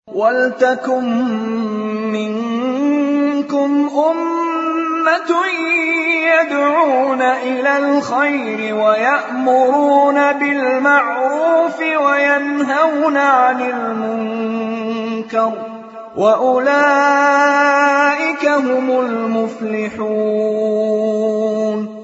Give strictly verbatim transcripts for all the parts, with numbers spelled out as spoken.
وَلْتَكُن مِّنكُمْ أُمَّةٌ يَدْعُونَ إِلَى الْخَيْرِ وَيَأْمُرُونَ بِالْمَعْرُوفِ وَيَنْهَوْنَ عَنِ الْمُنكَرِ وَأُولَئِكَ هُمُ الْمُفْلِحُونَ.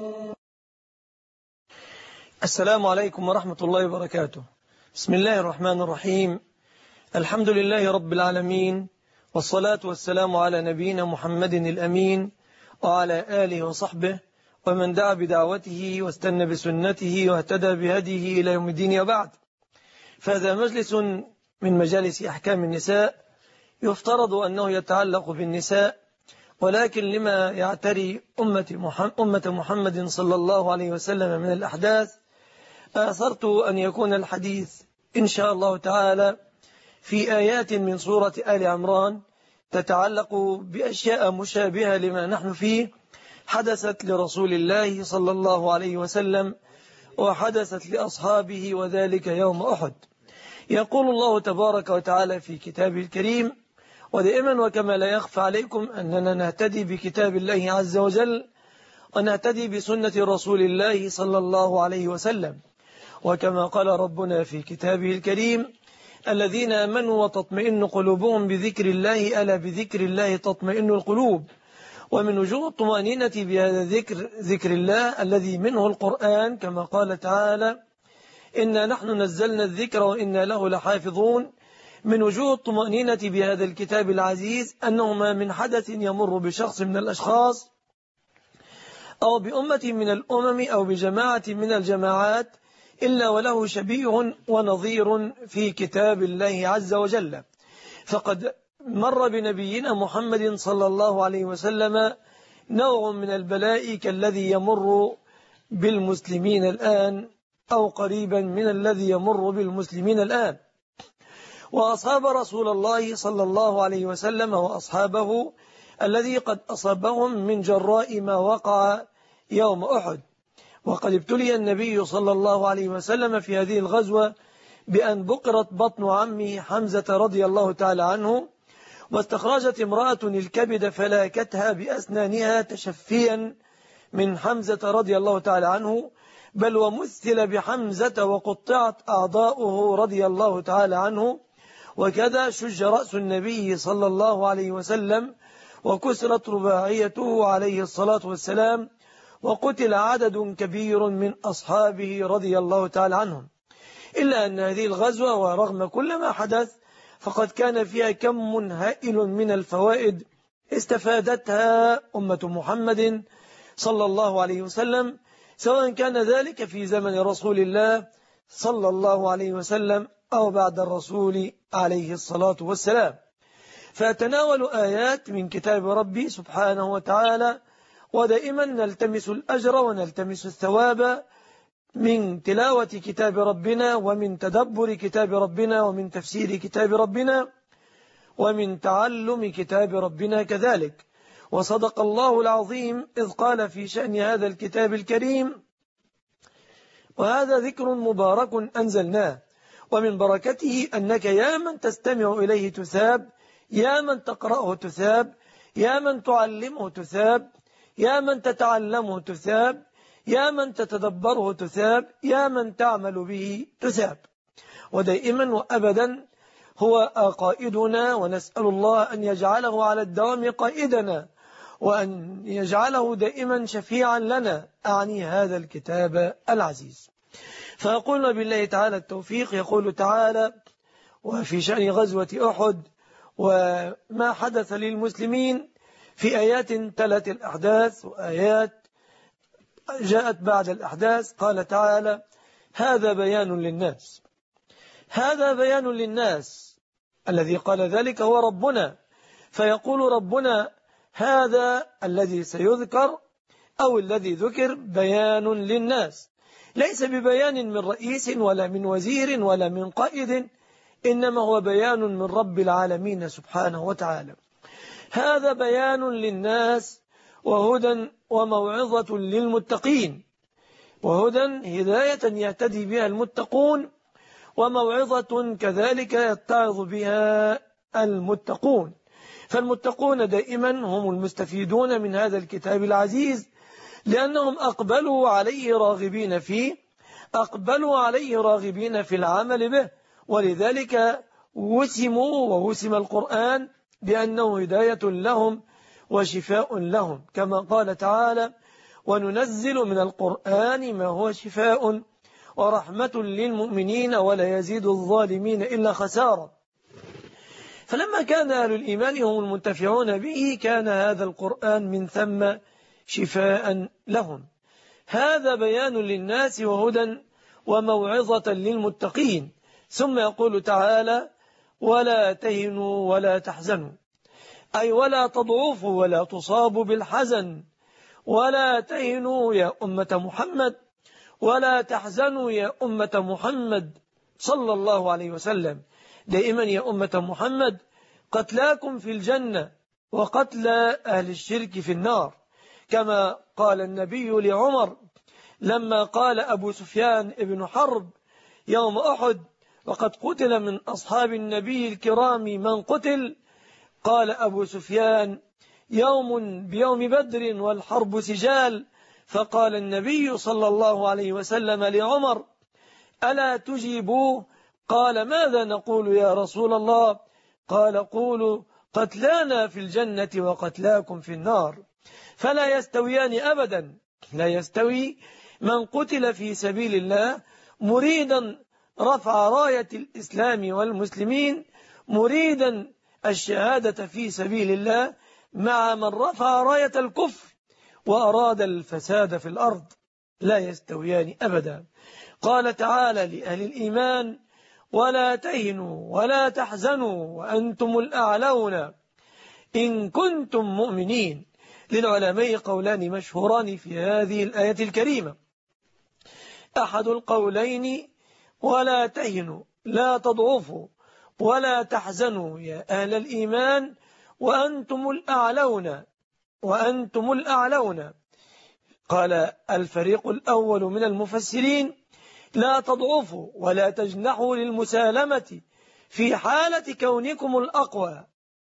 السلام عليكم ورحمة الله وبركاته. بسم الله الرحمن الرحيم. الحمد لله رب العالمين، والصلاة والسلام على نبينا محمد الأمين وعلى آله وصحبه ومن دعا بدعوته واستنى بسنته واهتدى بهديه إلى يوم الدين. وبعد، فهذا مجلس من مجالس أحكام النساء، يفترض أنه يتعلق بالنساء، ولكن لما يعتري أمة محمد صلى الله عليه وسلم من الأحداث، أثرت أن يكون الحديث إن شاء الله تعالى في آيات من سورة آل عمران تتعلق بأشياء مشابهة لما نحن فيه، حدثت لرسول الله صلى الله عليه وسلم وحدثت لأصحابه، وذلك يوم أحد. يقول الله تبارك وتعالى في كتابه الكريم، ودائما وكما لا يخفى عليكم أننا نهتدي بكتاب الله عز وجل ونهتدي بسنة رسول الله صلى الله عليه وسلم، وكما قال ربنا في كتابه الكريم: الذين آمنوا وتطمئن قلوبهم بذكر الله، ألا بذكر الله تطمئن القلوب. ومن وجوه الطمأنينة بهذا الذكر ذكر الله الذي منه القرآن، كما قال تعالى: إنا نحن نزلنا الذكر وإنا له لحافظون. من وجوه الطمأنينة بهذا الكتاب العزيز أنه ما من حدث يمر بشخص من الأشخاص أو بأمة من الأمم أو بجماعة من الجماعات إلا وله شبيه ونظير في كتاب الله عز وجل. فقد مر بنبينا محمد صلى الله عليه وسلم نوع من البلاء كالذي يمر بالمسلمين الآن، أو قريبا من الذي يمر بالمسلمين الآن. وأصحاب رسول الله صلى الله عليه وسلم وأصحابه الذي قد أصابهم من جراء ما وقع يوم أحد. وقد ابتلي النبي صلى الله عليه وسلم في هذه الغزوة بأن بقرت بطن عمه حمزة رضي الله تعالى عنه، واستخرجت امرأة الكبد فلاكتها بأسنانها تشفيا من حمزة رضي الله تعالى عنه، بل ومثل بحمزة وقطعت أعضاؤه رضي الله تعالى عنه. وكذا شج رأس النبي صلى الله عليه وسلم وكسرت رباعيته عليه الصلاة والسلام، وقتل عدد كبير من أصحابه رضي الله تعالى عنهم. إلا أن هذه الغزوة ورغم كل ما حدث فقد كان فيها كم هائل من الفوائد استفادتها أمة محمد صلى الله عليه وسلم، سواء كان ذلك في زمن رسول الله صلى الله عليه وسلم أو بعد الرسول عليه الصلاة والسلام. فأتناول آيات من كتاب ربي سبحانه وتعالى، ودائما نلتمس الأجر ونلتمس الثواب من تلاوة كتاب ربنا، ومن تدبر كتاب ربنا، ومن تفسير كتاب ربنا، ومن تعلم كتاب ربنا كذلك. وصدق الله العظيم إذ قال في شأن هذا الكتاب الكريم: وهذا ذكر مبارك أنزلناه ومن بركته أنك يا من تستمع إليه تثاب، يا من تقرأه تثاب، يا من تعلمه تثاب، يا من تتعلمه تثاب، يا من تتدبره تثاب، يا من تعمل به تثاب. ودائما وأبدا هو قائدنا، ونسأل الله أن يجعله على الدوام قائدنا، وأن يجعله دائما شفيعا لنا، أعني هذا الكتاب العزيز. فأقول بالله تعالى التوفيق. يقول تعالى: وفي شأن غزوة أحد وما حدث للمسلمين في آيات تلت الأحداث وآيات جاءت بعد الأحداث. قال تعالى: هذا بيان للناس. هذا بيان للناس، الذي قال ذلك هو ربنا. فيقول ربنا: هذا الذي سيذكر أو الذي ذكر بيان للناس، ليس ببيان من رئيس ولا من وزير ولا من قائد، إنما هو بيان من رب العالمين سبحانه وتعالى. هذا بيان للناس وهدى وموعظة للمتقين، وهدى هداية يهتدي بها المتقون، وموعظة كذلك يتعظ بها المتقون. فالمتقون دائما هم المستفيدون من هذا الكتاب العزيز، لأنهم أقبلوا عليه راغبين فيه، أقبلوا عليه راغبين في العمل به، ولذلك وسموا ووسم القرآن بأنه هداية لهم وشفاء لهم، كما قال تعالى: وننزل من القرآن ما هو شفاء ورحمة للمؤمنين ولا يزيد الظالمين إلا خسارا. فلما كان أهل الإيمان هم المنتفعون به كان هذا القرآن من ثم شفاء لهم. هذا بيان للناس وهدى وموعظة للمتقين. ثم يقول تعالى: ولا تهنوا ولا تحزنوا، أي ولا تضعفوا ولا تصابوا بالحزن. ولا تهنوا يا أمة محمد، ولا تحزنوا يا أمة محمد صلى الله عليه وسلم. دائما يا أمة محمد قتلاكم في الجنة وقتل أهل الشرك في النار، كما قال النبي لعمر لما قال أبو سفيان ابن حرب يوم أحد: وقد قتل من أصحاب النبي الكرام من قتل، قال أبو سفيان: يوم بيوم بدر والحرب سجال. فقال النبي صلى الله عليه وسلم لعمر: ألا تجيبوه؟ قال: ماذا نقول يا رسول الله؟ قال: قولوا قتلانا في الجنة وقتلاكم في النار. فلا يستويان أبدا. لا يستوي من قتل في سبيل الله مريدا رفع راية الإسلام والمسلمين، مريدا الشهادة في سبيل الله، مع من رفع راية الكفر وأراد الفساد في الأرض. لا يستويان أبدا. قال تعالى لأهل الإيمان: ولا تهنوا ولا تحزنوا وأنتم الأعلون إن كنتم مؤمنين. للعلماء قولان مشهوران في هذه الآية الكريمة. أحد القولين: ولا تهنوا، لا تضعفوا، ولا تحزنوا يا أهل الإيمان وأنتم الأعلون، وأنتم الأعلون. قال الفريق الأول من المفسرين: لا تضعفوا ولا تجنحوا للمسالمة في حالة كونكم الأقوى،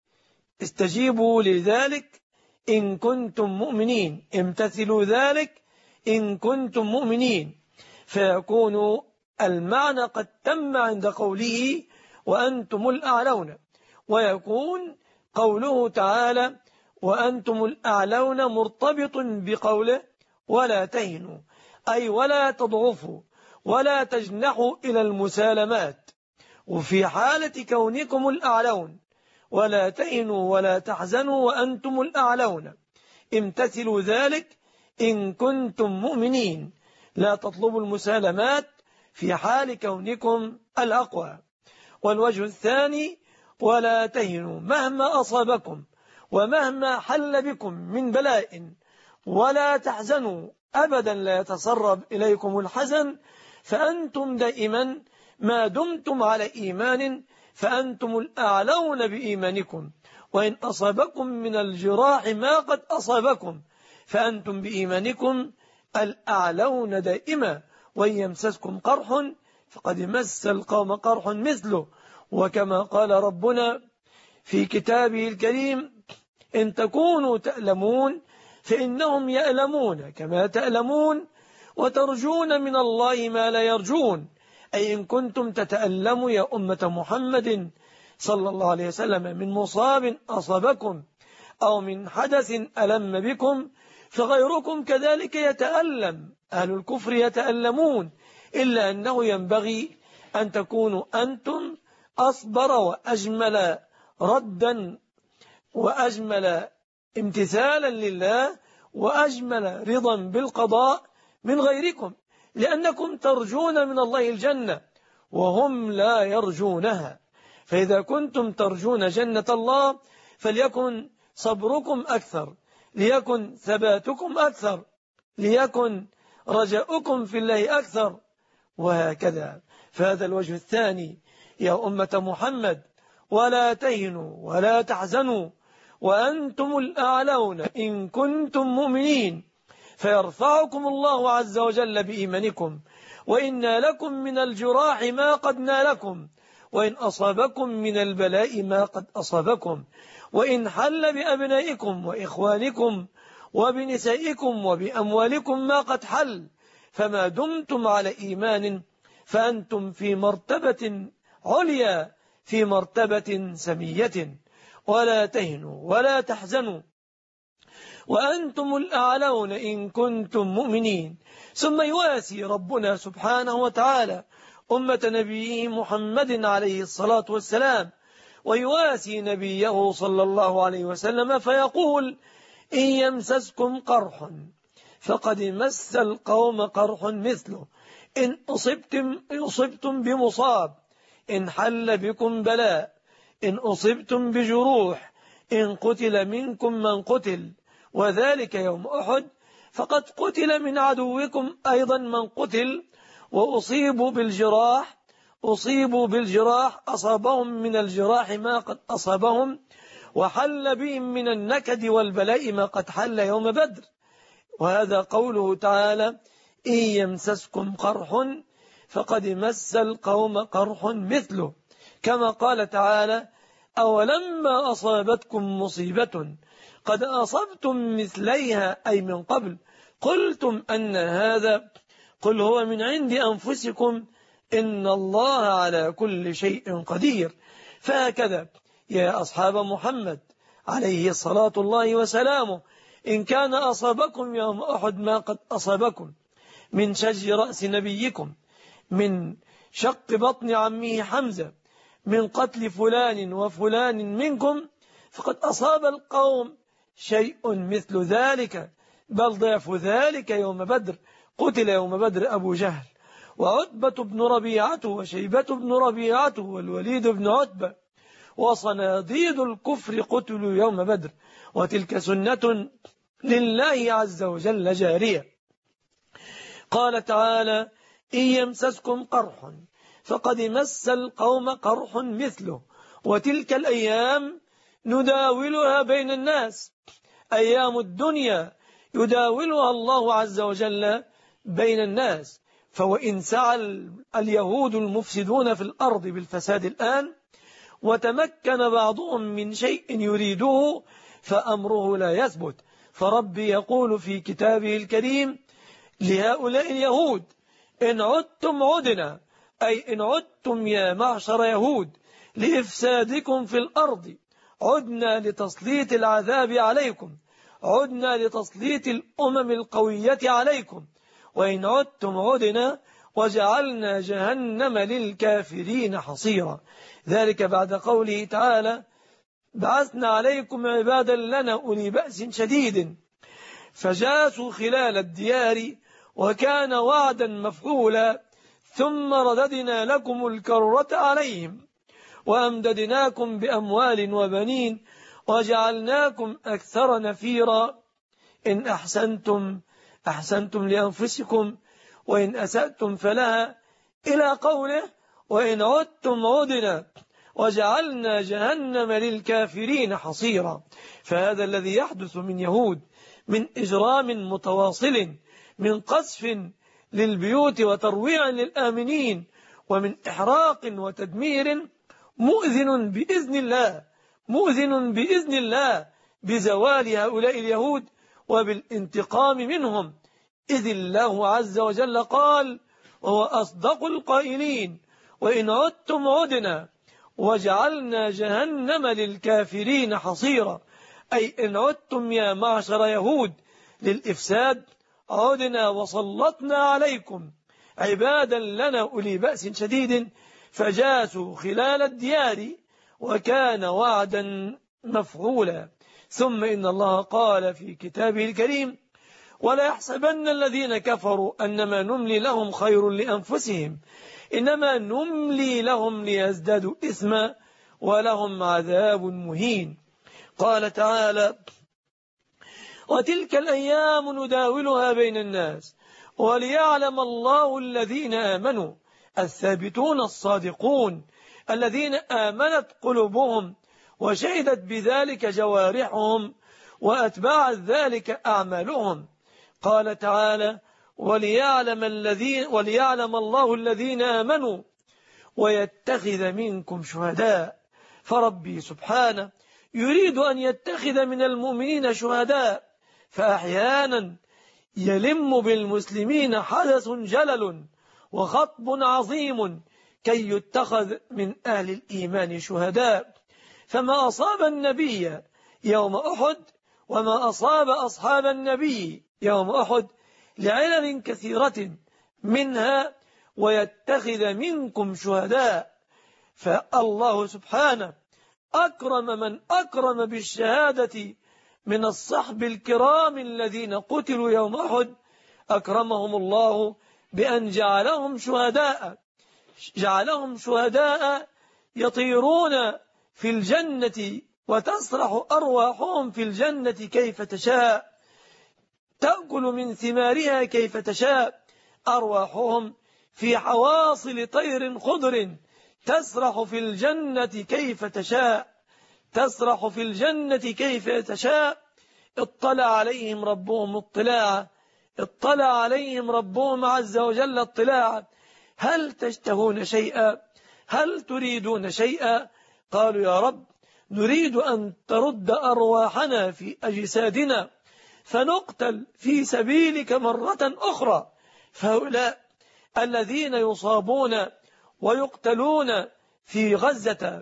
استجيبوا لذلك إن كنتم مؤمنين، امتثلوا ذلك إن كنتم مؤمنين. فيكون المعنى قد تم عند قوله وأنتم الأعلون، ويكون قوله تعالى وأنتم الأعلون مرتبط بقوله ولا تهنوا، أي ولا تضعفوا ولا تجنحوا إلى المسالمات، وفي حالة كونكم الأعلون. ولا تهنوا ولا تحزنوا وأنتم الأعلون، امتثلوا ذلك إن كنتم مؤمنين. لا تطلبوا المسالمات في حال كونكم الأقوى. والوجه الثاني: ولا تهنوا مهما أصابكم ومهما حل بكم من بلاء، ولا تحزنوا، أبدا لا يتسرب إليكم الحزن، فأنتم دائما ما دمتم على إيمان فأنتم الأعلون بإيمانكم. وإن أصابكم من الجراح ما قد أصابكم فأنتم بإيمانكم الأعلون دائما. وإن يمسسكم قرح فقد مس القوم قرح مثله. وكما قال ربنا في كتابه الكريم: إن تكونوا تألمون فإنهم يألمون كما تألمون وترجون من الله ما لا يرجون. أي إن كنتم تتألموا يا أمة محمد صلى الله عليه وسلم من مصاب أصابكم أو من حدث ألم بكم فغيركم كذلك يتألم. أهل الكفر يتألمون، إلا أنه ينبغي أن تكونوا أنتم أصبر وأجمل ردا وأجمل امتثالا لله وأجمل رضا بالقضاء من غيركم، لأنكم ترجون من الله الجنة وهم لا يرجونها. فإذا كنتم ترجون جنة الله فليكن صبركم أكثر، ليكن ثباتكم أكثر، ليكن رجاؤكم في الله أكثر، وهكذا. فهذا الوجه الثاني يا أمة محمد: ولا تهنوا ولا تحزنوا وأنتم الأعلون إن كنتم مؤمنين، فيرفعكم الله عز وجل بإيمانكم. وإن لكم من الجراح ما قد نالكم وإن أصابكم من البلاء ما قد أصابكم وإن حل بأبنائكم وإخوانكم وبنسائكم وبأموالكم ما قد حل فما دمتم على إيمان فأنتم في مرتبة عليا في مرتبة سمية ولا تهنوا ولا تحزنوا وأنتم الأعلون إن كنتم مؤمنين. ثم يواسي ربنا سبحانه وتعالى أمة نبيه محمد عليه الصلاة والسلام ويواسي نبيه صلى الله عليه وسلم فيقول إن يمسسكم قرح فقد مس القوم قرح مثله إن أصبتم, أصبتم بمصاب إن حل بكم بلاء إن أصبتم بجروح إن قتل منكم من قتل وذلك يوم أحد فقد قتل من عدوكم أيضا من قتل وأصيبوا بالجراح أصيبوا بالجراح أصابهم من الجراح ما قد أصابهم وحل بهم من النكد والبلاء ما قد حل يوم بدر. وهذا قوله تعالى إن يمسسكم قرح فقد مس القوم قرح مثله كما قال تعالى أولما أصابتكم مصيبة قد أصبتم مثليها أي من قبل قلتم أن هذا قل هو من عند أنفسكم إن الله على كل شيء قدير. فهكذا يا أصحاب محمد عليه الصلاة الله وسلامه إن كان أصابكم يوم أحد ما قد أصابكم من شج رأس نبيكم من شق بطن عمه حمزة من قتل فلان وفلان منكم فقد أصاب القوم شيء مثل ذلك بل ضعف ذلك يوم بدر. قتل يوم بدر أبو جهل وعتبة بن ربيعة وشيبة بن ربيعة والوليد بن عتبة وصناديد الكفر قتلوا يوم بدر وتلك سنة لله عز وجل جارية. قال تعالى إن يمسسكم قرح فقد مس القوم قرح مثله وتلك الأيام نداولها بين الناس أيام الدنيا يداولها الله عز وجل بين الناس. فوإن سعى اليهود المفسدون في الأرض بالفساد الآن وتمكن بعضهم من شيء يريده فأمره لا يثبت. فربي يقول في كتابه الكريم لهؤلاء اليهود إن عدتم عدنا أي إن عدتم يا معشر يهود لإفسادكم في الأرض عدنا لتسليط العذاب عليكم عدنا لتسليط الأمم القوية عليكم وإن عدتم عدنا وجعلنا جهنم للكافرين حصيرا. ذلك بعد قوله تعالى بعثنا عليكم عبادا لنا أولي بأس شديد فجاسوا خلال الديار وكان وعدا مفعولا ثم رددنا لكم الكرة عليهم وأمددناكم بأموال وبنين وجعلناكم أكثر نفيرا إن أحسنتم أحسنتم لأنفسكم وإن أسأتم فلها إلى قوله وإن عدتم عدنا وجعلنا جهنم للكافرين حصيرا. فهذا الذي يحدث من يهود من إجرام متواصل من قذف للبيوت وترويع للآمنين ومن إحراق وتدمير مؤذن بإذن الله مؤذن بإذن الله بزوال هؤلاء اليهود وبالانتقام منهم إذ الله عز وجل قال وهو أصدق القائلين وإن عدتم عدنا وجعلنا جهنم للكافرين حصيرا أي إن عدتم يا معشر يهود للإفساد عدنا وسلطنا عليكم عبادا لنا أولي بأس شديد فجاسوا خلال الديار وكان وعدا مفعولا. ثم إن الله قال في كتابه الكريم ولا يحسبن الذين كفروا أنما نملي لهم خير لأنفسهم إنما نملي لهم ليزدادوا إثما ولهم عذاب مهين. قال تعالى وتلك الأيام نداولها بين الناس وليعلم الله الذين آمنوا الثابتون الصادقون الذين آمنت قلوبهم وشهدت بذلك جوارحهم وأتبعت ذلك أعمالهم. قال تعالى وليعلم, الذين وليعلم الله الذين آمنوا ويتخذ منكم شهداء. فربي سبحانه يريد أن يتخذ من المؤمنين شهداء، فأحيانا يلم بالمسلمين حدث جلل وخطب عظيم كي يتخذ من أهل الإيمان شهداء. فما أصاب النبي يوم أحد وما أصاب أصحاب النبي يوم أحد لعلل كثيرة، منها ويتخذ منكم شهداء. فالله سبحانه أكرم من أكرم بالشهادة من الصحب الكرام الذين قتلوا يوم أحد، أكرمهم الله بأن جعلهم شهداء، جعلهم شهداء يطيرون في الجنة وتسرح أرواحهم في الجنة كيف تشاء، تأكل من ثمارها كيف تشاء، أرواحهم في حواصل طير خضر تسرح في الجنة كيف تشاء، تسرح في الجنة كيف تشاء. اطلع عليهم ربهم اطلاعا، اطلع عليهم ربهم عز وجل اطلاعا. هل تشتهون شيئا؟ هل تريدون شيئا؟ قالوا يا رب نريد أن ترد أرواحنا في أجسادنا فنقتل في سبيلك مرة أخرى. فهؤلاء الذين يصابون ويقتلون في غزة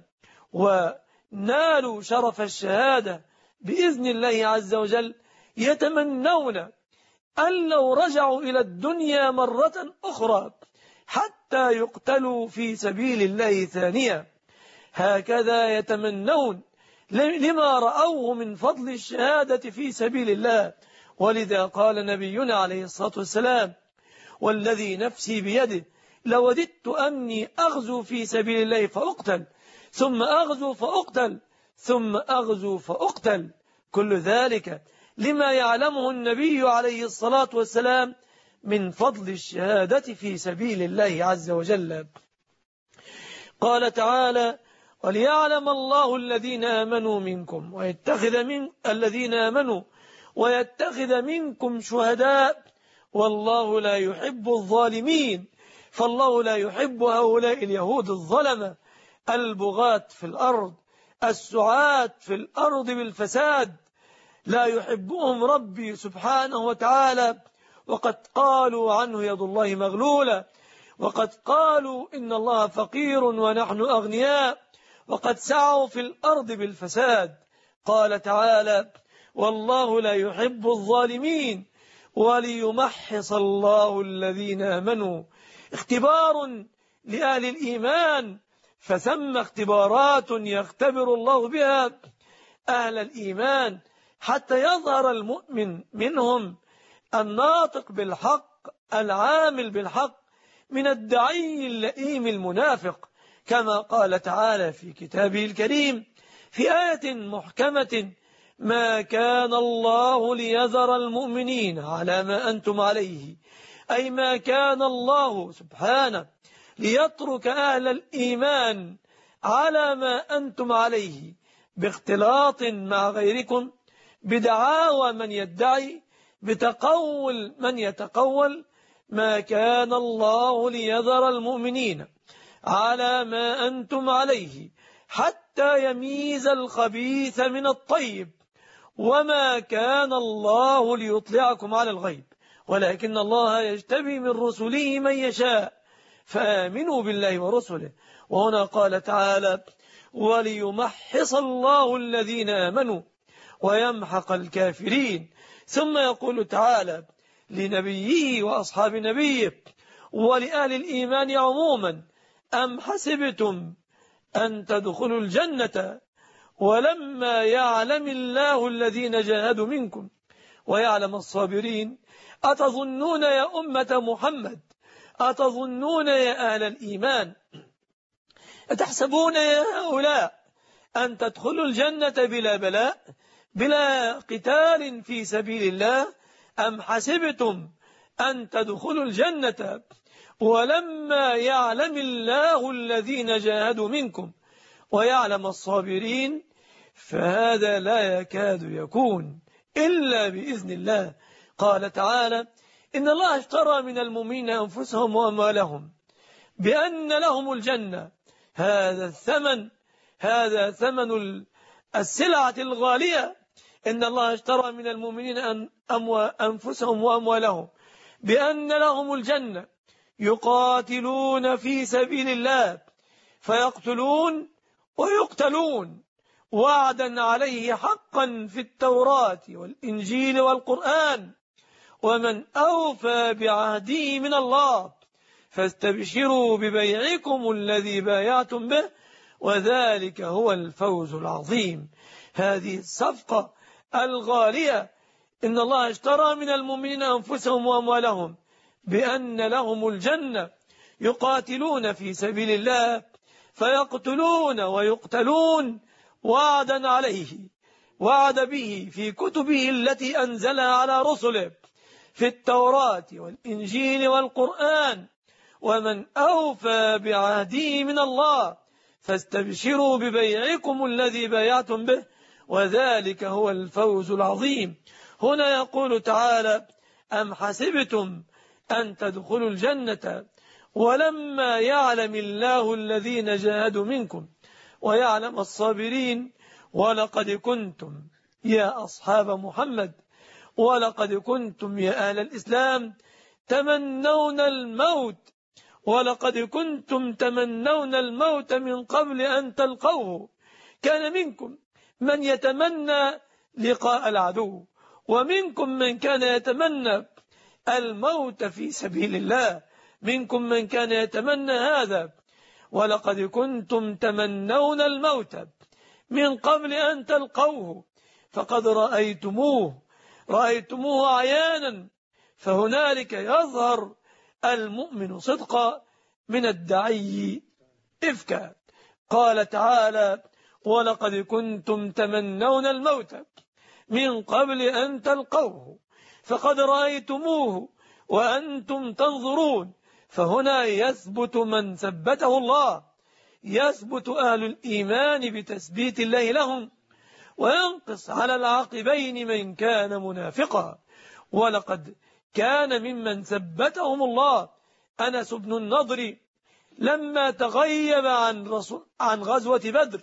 ونالوا شرف الشهادة بإذن الله عز وجل يتمنون أن لو رجعوا إلى الدنيا مرة أخرى حتى يقتلوا في سبيل الله ثانية. هكذا يتمنون لما رأوه من فضل الشهادة في سبيل الله. ولذا قال نبينا عليه الصلاة والسلام والذي نفسي بيده لوددت أني أغزو في سبيل الله فأقتل ثم أغزو فأقتل ثم أغزو فأقتل. كل ذلك لما يعلمه النبي عليه الصلاة والسلام من فضل الشهادة في سبيل الله عز وجل. قال تعالى وليعلم الله الذين آمنوا منكم ويتخذ من الذين آمنوا ويتخذ منكم شهداء والله لا يحب الظالمين. فالله لا يحب هؤلاء اليهود الظلمة البغاة في الأرض السعاة في الأرض بالفساد، لا يحبهم ربي سبحانه وتعالى. وقد قالوا عنه يد الله مغلولة، وقد قالوا إن الله فقير ونحن أغنياء، وقد سعوا في الأرض بالفساد. قال تعالى والله لا يحب الظالمين وليمحص الله الذين آمنوا. اختبار لأهل الإيمان، فثم اختبارات يختبر الله بها أهل الإيمان حتى يظهر المؤمن منهم الناطق بالحق العامل بالحق من الدعي اللئيم المنافق، كما قال تعالى في كتابه الكريم في آية محكمة ما كان الله ليذر المؤمنين على ما أنتم عليه، أي ما كان الله سبحانه ليترك أهل الإيمان على ما أنتم عليه باختلاط مع غيركم، بدعاوى من يدعي، بتقول من يتقول. ما كان الله ليذر المؤمنين على ما أنتم عليه حتى يميز الخبيث من الطيب، وما كان الله ليطلعكم على الغيب ولكن الله يجتبي من رسله من يشاء فآمنوا بالله ورسله. وهنا قال تعالى وليمحص الله الذين آمنوا ويمحق الكافرين. ثم يقول تعالى لنبيه وأصحاب نبيه ولأهل الإيمان عموما أم حسبتم أن تدخلوا الجنة ولما يعلم الله الذين جاهدوا منكم ويعلم الصابرين. أتظنون يا أمة محمد، أتظنون يا أهل الإيمان، أتحسبون يا هؤلاء أن تدخلوا الجنة بلا بلاء بلا قتال في سبيل الله؟ أم حسبتم أن تدخلوا الجنة ولما يعلم الله الذين جاهدوا منكم ويعلم الصابرين؟ فهذا لا يكاد يكون إلا بإذن الله. قال تعالى إن الله اشترى من المؤمنين أنفسهم وأموالهم بأن لهم الجنة. هذا الثمن، هذا ثمن السلعة الغالية. إن الله اشترى من المؤمنين أنفسهم وأموالهم بأن لهم الجنة يقاتلون في سبيل الله فيقتلون ويقتلون وعدا عليه حقا في التوراة والإنجيل والقرآن، ومن أوفى بعهده من الله فاستبشروا ببيعكم الذي بايعتم به وذلك هو الفوز العظيم. هذه الصفقة الغالية. إن الله اشترى من المؤمنين أنفسهم وأموالهم بأن لهم الجنة يقاتلون في سبيل الله فيقتلون ويقتلون وعدا عليه، وعد به في كتبه التي أنزلها على رسله في التوراة والإنجيل والقرآن، ومن أوفى بعهده من الله فاستبشروا ببيعكم الذي بايعتم به وذلك هو الفوز العظيم. هنا يقول تعالى: أم حسبتم أن تدخلوا الجنة ولما يعلم الله الذين جاهدوا منكم ويعلم الصابرين ولقد كنتم يا أصحاب محمد ولقد كنتم يا أهل الإسلام تمنون الموت ولقد كنتم تمنون الموت من قبل أن تلقوه. كان منكم من يتمنى لقاء العدو ومنكم من كان يتمنى الموت في سبيل الله، منكم من كان يتمنى هذا. ولقد كنتم تمنون الموت من قبل أن تلقوه فقد رأيتموه رأيتموه عيانا، فهنالك يظهر المؤمن صدقا من الدعي إفكا. قال تعالى: ولقد كنتم تمنون الموت من قبل أن تلقوه فقد رأيتموه وأنتم تنظرون. فهنا يثبت من ثبته الله، يثبت أهل الإيمان بتثبيت الله لهم، وينقص على العاقبين من كان منافقا. ولقد كان ممن ثبتهم الله أنس بن النضر لما تغيب عن, رسول عن غزوة بدر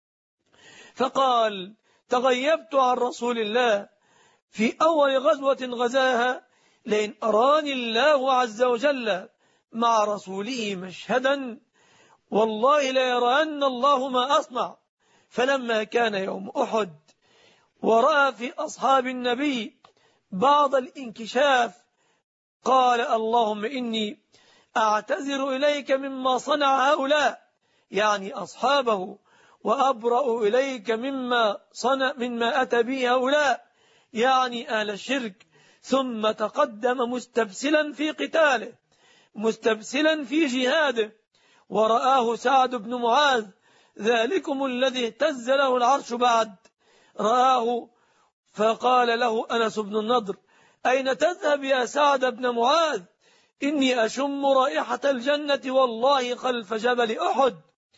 فقال: تغيبت عن رسول الله في أول غزوة غزاها لئن أراني الله عز وجل مع رسوله مشهدا والله لا يرأن الله ما أصنع. فلما كان يوم أحد ورأى في أصحاب النبي بعض الانكشاف قال: اللهم إني أعتذر إليك مما صنع هؤلاء، يعني أصحابه، وأبرأ إليك مما صنع مما أتى به هؤلاء، يعني أهل الشرك. ثم تقدم مستبسلا في قتاله، مستبسلا في جهاده، ورآه سعد بن معاذ ذلكم الذي اهتز له العرش بعد، رآه فقال له أنس بن النضر: أين تذهب يا سعد بن معاذ؟ إني أشم رائحة الجنة والله خلف جبل أحد.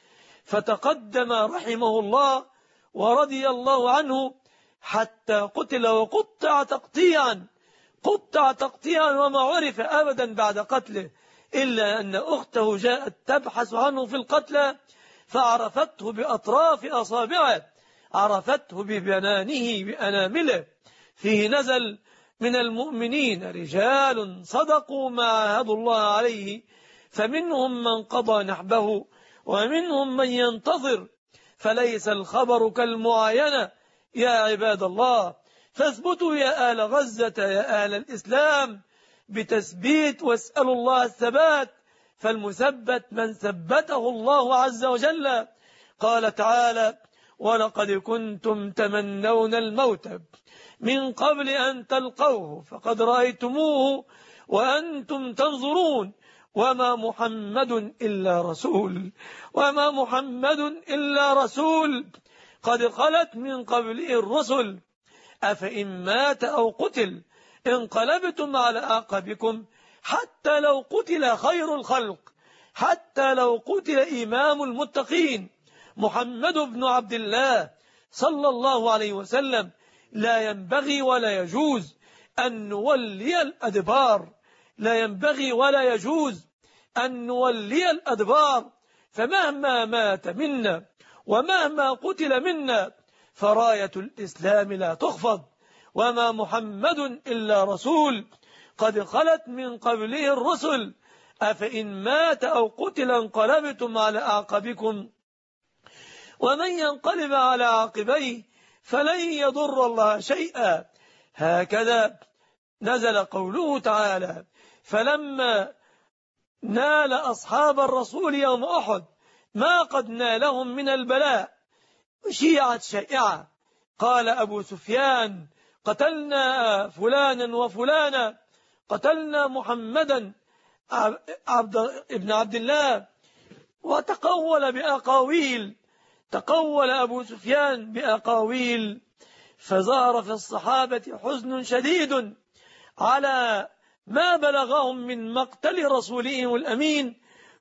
فتقدم رحمه الله ورضي الله عنه حتى قتل وقطع تقطيعا، قطع تقطيعا وما عرف أبدا بعد قتله إلا أن أخته جاءت تبحث عنه في القتلى فعرفته بأطراف أصابعه، عرفته ببنانه بأنامله. فيه نزل: من المؤمنين رجال صدقوا ما عاهدوا الله عليه فمنهم من قضى نحبه ومنهم من ينتظر. فليس الخبر كالمعاينة يا عباد الله. فاثبتوا يا آل غزة يا آل الإسلام بتثبيت واسألوا الله الثبات، فالمثبت من ثبته الله عز وجل. قال تعالى: ولقد كنتم تمنون الموت من قبل أن تلقوه فقد رأيتموه وأنتم تنظرون وما محمد إلا رسول وما محمد إلا رسول قد خلت من قبله الرسل أفإن مات أو قتل انقلبتم على أعقابكم حتى لو قتل خير الخلق، حتى لو قتل إمام المتقين محمد بن عبد الله صلى الله عليه وسلم لا ينبغي ولا يجوز أن نولي الأدبار، لا ينبغي ولا يجوز أن نولي الأدبار، فمهما مات منا ومهما قتل منا فراية الإسلام لا تخفض. وما محمد إلا رسول قد خلت من قبله الرسل أفإن مات أو قتل انقلبتم على أعقابكم ومن ينقلب على عقبيه فلن يضر الله شيئا. هكذا نزل قوله تعالى: فلما نال أصحاب الرسول يوم أحد ما قد نالهم من البلاء شيعت شائعة. قال أبو سفيان: قتلنا فلانا وفلانا، قتلنا محمدا عبد ابن عبد الله، وتقول بأقاويل، تقول أبو سفيان بأقاويل، فظهر في الصحابة حزن شديد على ما بلغهم من مقتل رسولهم الأمين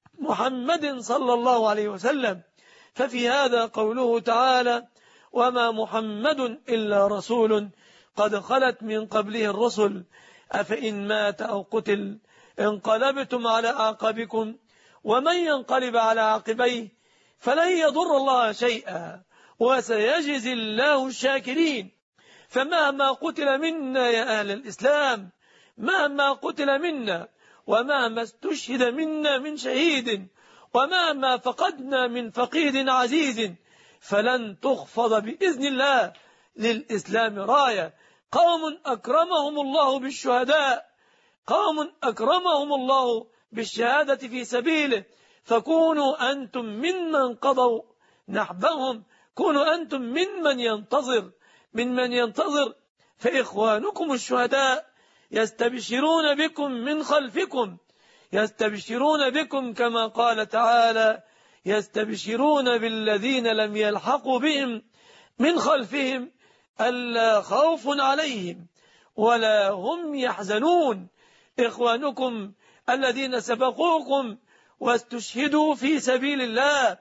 محمد صلى الله عليه وسلم. ففي هذا قوله تعالى: وما محمد إلا رسول قد خلت من قبله الرسل أفإن مات أو قتل انقلبتم على أعقابكم ومن ينقلب على عقبيه فلن يضر الله شيئا وسيجزي الله الشاكرين. فمهما قتل منا يا أهل الإسلام، مهما قتل منا ومهما استشهد منا من شهيد ومهما فقدنا من فقيد عزيز فلن تخفض بإذن الله للإسلام راية. قوم أكرمهم الله بالشهداء، قوم أكرمهم الله بالشهادة في سبيله، فكونوا أنتم ممن قضوا نحبهم، كونوا أنتم ممن ينتظر ممن ينتظر فإخوانكم الشهداء يستبشرون بكم من خلفكم، يستبشرون بكم كما قال تعالى: يستبشرون بالذين لم يلحقوا بهم من خلفهم ألا خوف عليهم ولا هم يحزنون. إخوانكم الذين سبقوكم واستشهدوا في سبيل الله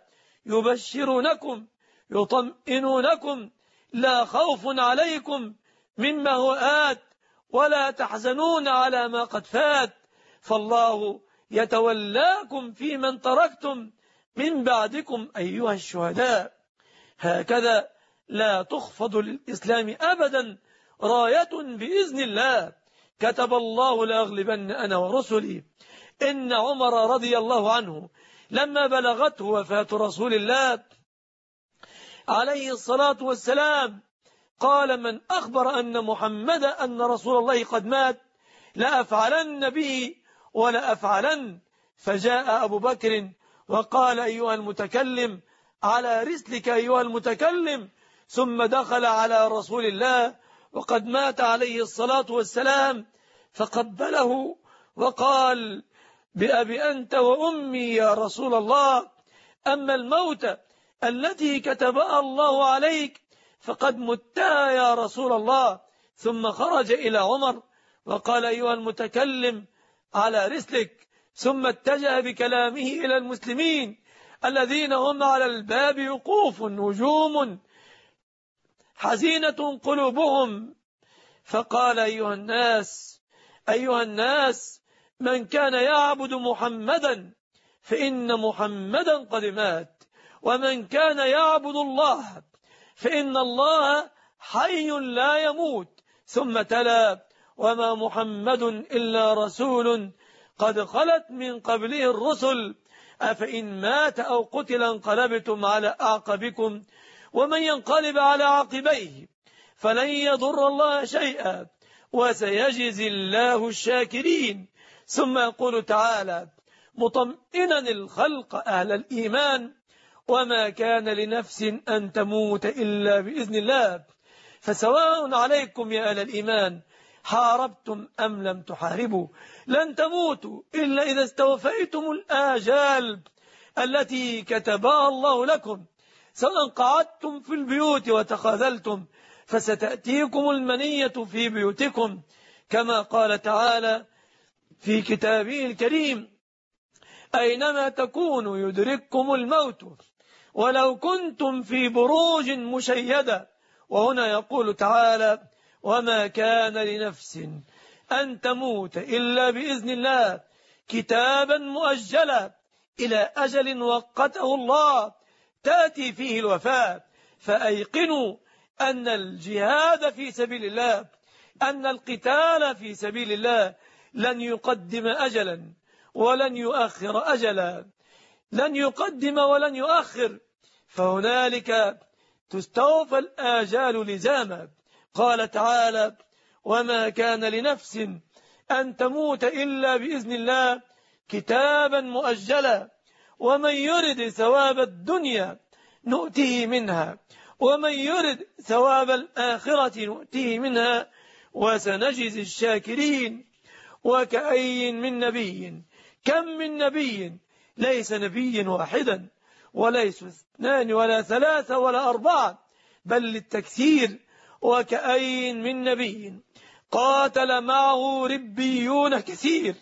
يبشرونكم يطمئنونكم لا خوف عليكم مما هو آت ولا تحزنون على ما قد فات، فالله يتولاكم في من تركتم من بعدكم أيها الشهداء. هكذا لا تخفض للإسلام أبدا راية بإذن الله. كتب الله لأغلبن أنا ورسلي. إن عمر رضي الله عنه لما بلغته وفاة رسول الله عليه الصلاة والسلام قال: من أخبر أن محمد أن رسول الله قد مات لأفعلن به ولا أفعلن. فجاء أبو بكر وقال: أيها المتكلم على رسلك أيها المتكلم، ثم دخل على رسول الله وقد مات عليه الصلاة والسلام فقبله وقال: بأبي أنت وأمي يا رسول الله، أما الموت التي كتبها الله عليك فقد متها يا رسول الله. ثم خرج إلى عمر وقال: أيها المتكلم على رسلك، ثم اتجه بكلامه إلى المسلمين الذين هم على الباب وقوف نجوم حزينة قلوبهم، فقال: أيها الناس أيها الناس من كان يعبد محمدا فإن محمدا قد مات، ومن كان يعبد الله فإن الله حي لا يموت. ثم تلا: وما محمد إلا رسول قد خلت من قبله الرسل أفإن مات أو قتل انقلبتم على أعقابكم ومن ينقلب على عقبيه فلن يضر الله شيئا وسيجزي الله الشاكرين. ثم يقول تعالى مطمئنا الخلق أهل الإيمان: وما كان لنفس أن تموت إلا بإذن الله، فسواء عليكم يا أهل الإيمان حاربتم أم لم تحاربوا، لن تموتوا إلا إذا استوفيتم الآجال التي كتبها الله لكم، سواء قعدتم في البيوت وتخاذلتم فستأتيكم المنية في بيوتكم، كما قال تعالى في كتابه الكريم: أينما تكونوا يدرككم الموت ولو كنتم في بروج مشيدة. وهنا يقول تعالى: وما كان لنفس أن تموت إلا بإذن الله، كتابا مؤجلا إلى أجل وقته الله تأتي فيه الوفاة. فأيقنوا أن الجهاد في سبيل الله، أن القتال في سبيل الله لن يقدم أجلا ولن يؤخر أجلا، لن يقدم ولن يؤخر، فهنالك تستوفى الآجال لزاما. قال تعالى: وما كان لنفس أن تموت إلا بإذن الله كتابا مؤجلا ومن يرد ثواب الدنيا نؤته منها ومن يرد ثواب الآخرة نؤته منها وسنجزي الشاكرين. وكأي من نبي، كم من نبي، ليس نبي واحدا وليس اثنان ولا ثلاثة ولا أربعة بل للتكثير. وكأي من نبي قاتل معه ربيون كثير.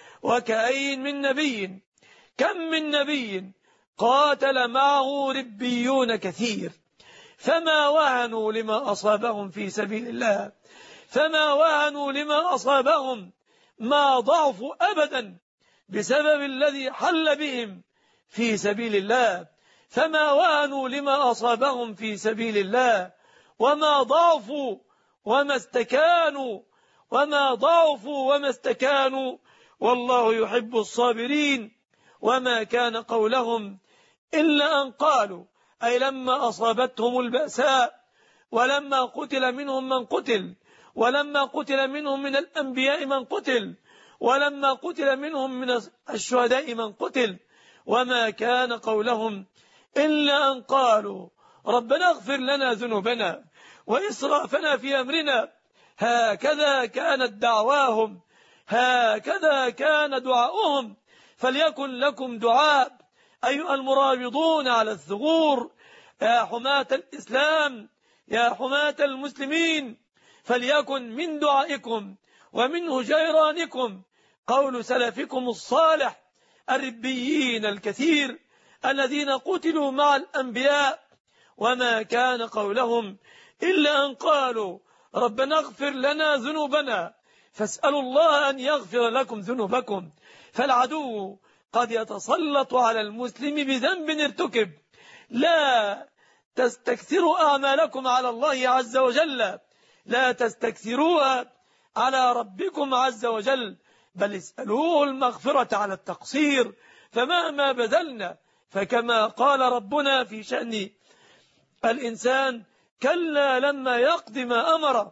وكأي من نبي، كم من نبي قاتل معه ربيون كثير فما وهنوا لما أصابهم في سبيل الله، فما وهنوا لما أصابهم، ما ضعفوا أبدا بسبب الذي حل بهم في سبيل الله، فما وهنوا لما أصابهم في سبيل الله وما ضعفوا وما استكانوا، وما ضعفوا وما استكانوا، والله يحب الصابرين. وما كان قولهم إلا أن قالوا، أي لما أصابتهم البأساء ولما قتل منهم من قتل، ولما قتل منهم من الأنبياء من قتل، ولما قتل منهم من الشهداء من قتل، وما كان قولهم إلا أن قالوا ربنا اغفر لنا ذنوبنا وإسرافنا في أمرنا. هكذا كانت دعواهم، هكذا كان دعاؤهم. فليكن لكم دعاء أيها المرابطون على الثغور، يا حماة الإسلام، يا حماة المسلمين، فليكن من دعائكم ومن جيرانكم قول سلفكم الصالح الربيين الكثير الذين قتلوا مع الأنبياء، وما كان قولهم إلا أن قالوا ربنا اغفر لنا ذنوبنا، فاسألوا الله أن يغفر لكم ذنوبكم. فالعدو قد يتسلط على المسلم بذنب ارتكب. لا تستكثروا أعمالكم على الله عز وجل، لا تستكثروها على ربكم عز وجل، بل اسألوه المغفرة على التقصير. فمهما بذلنا، فكما قال ربنا في شأن الإنسان كلا لما يقض ما أمر،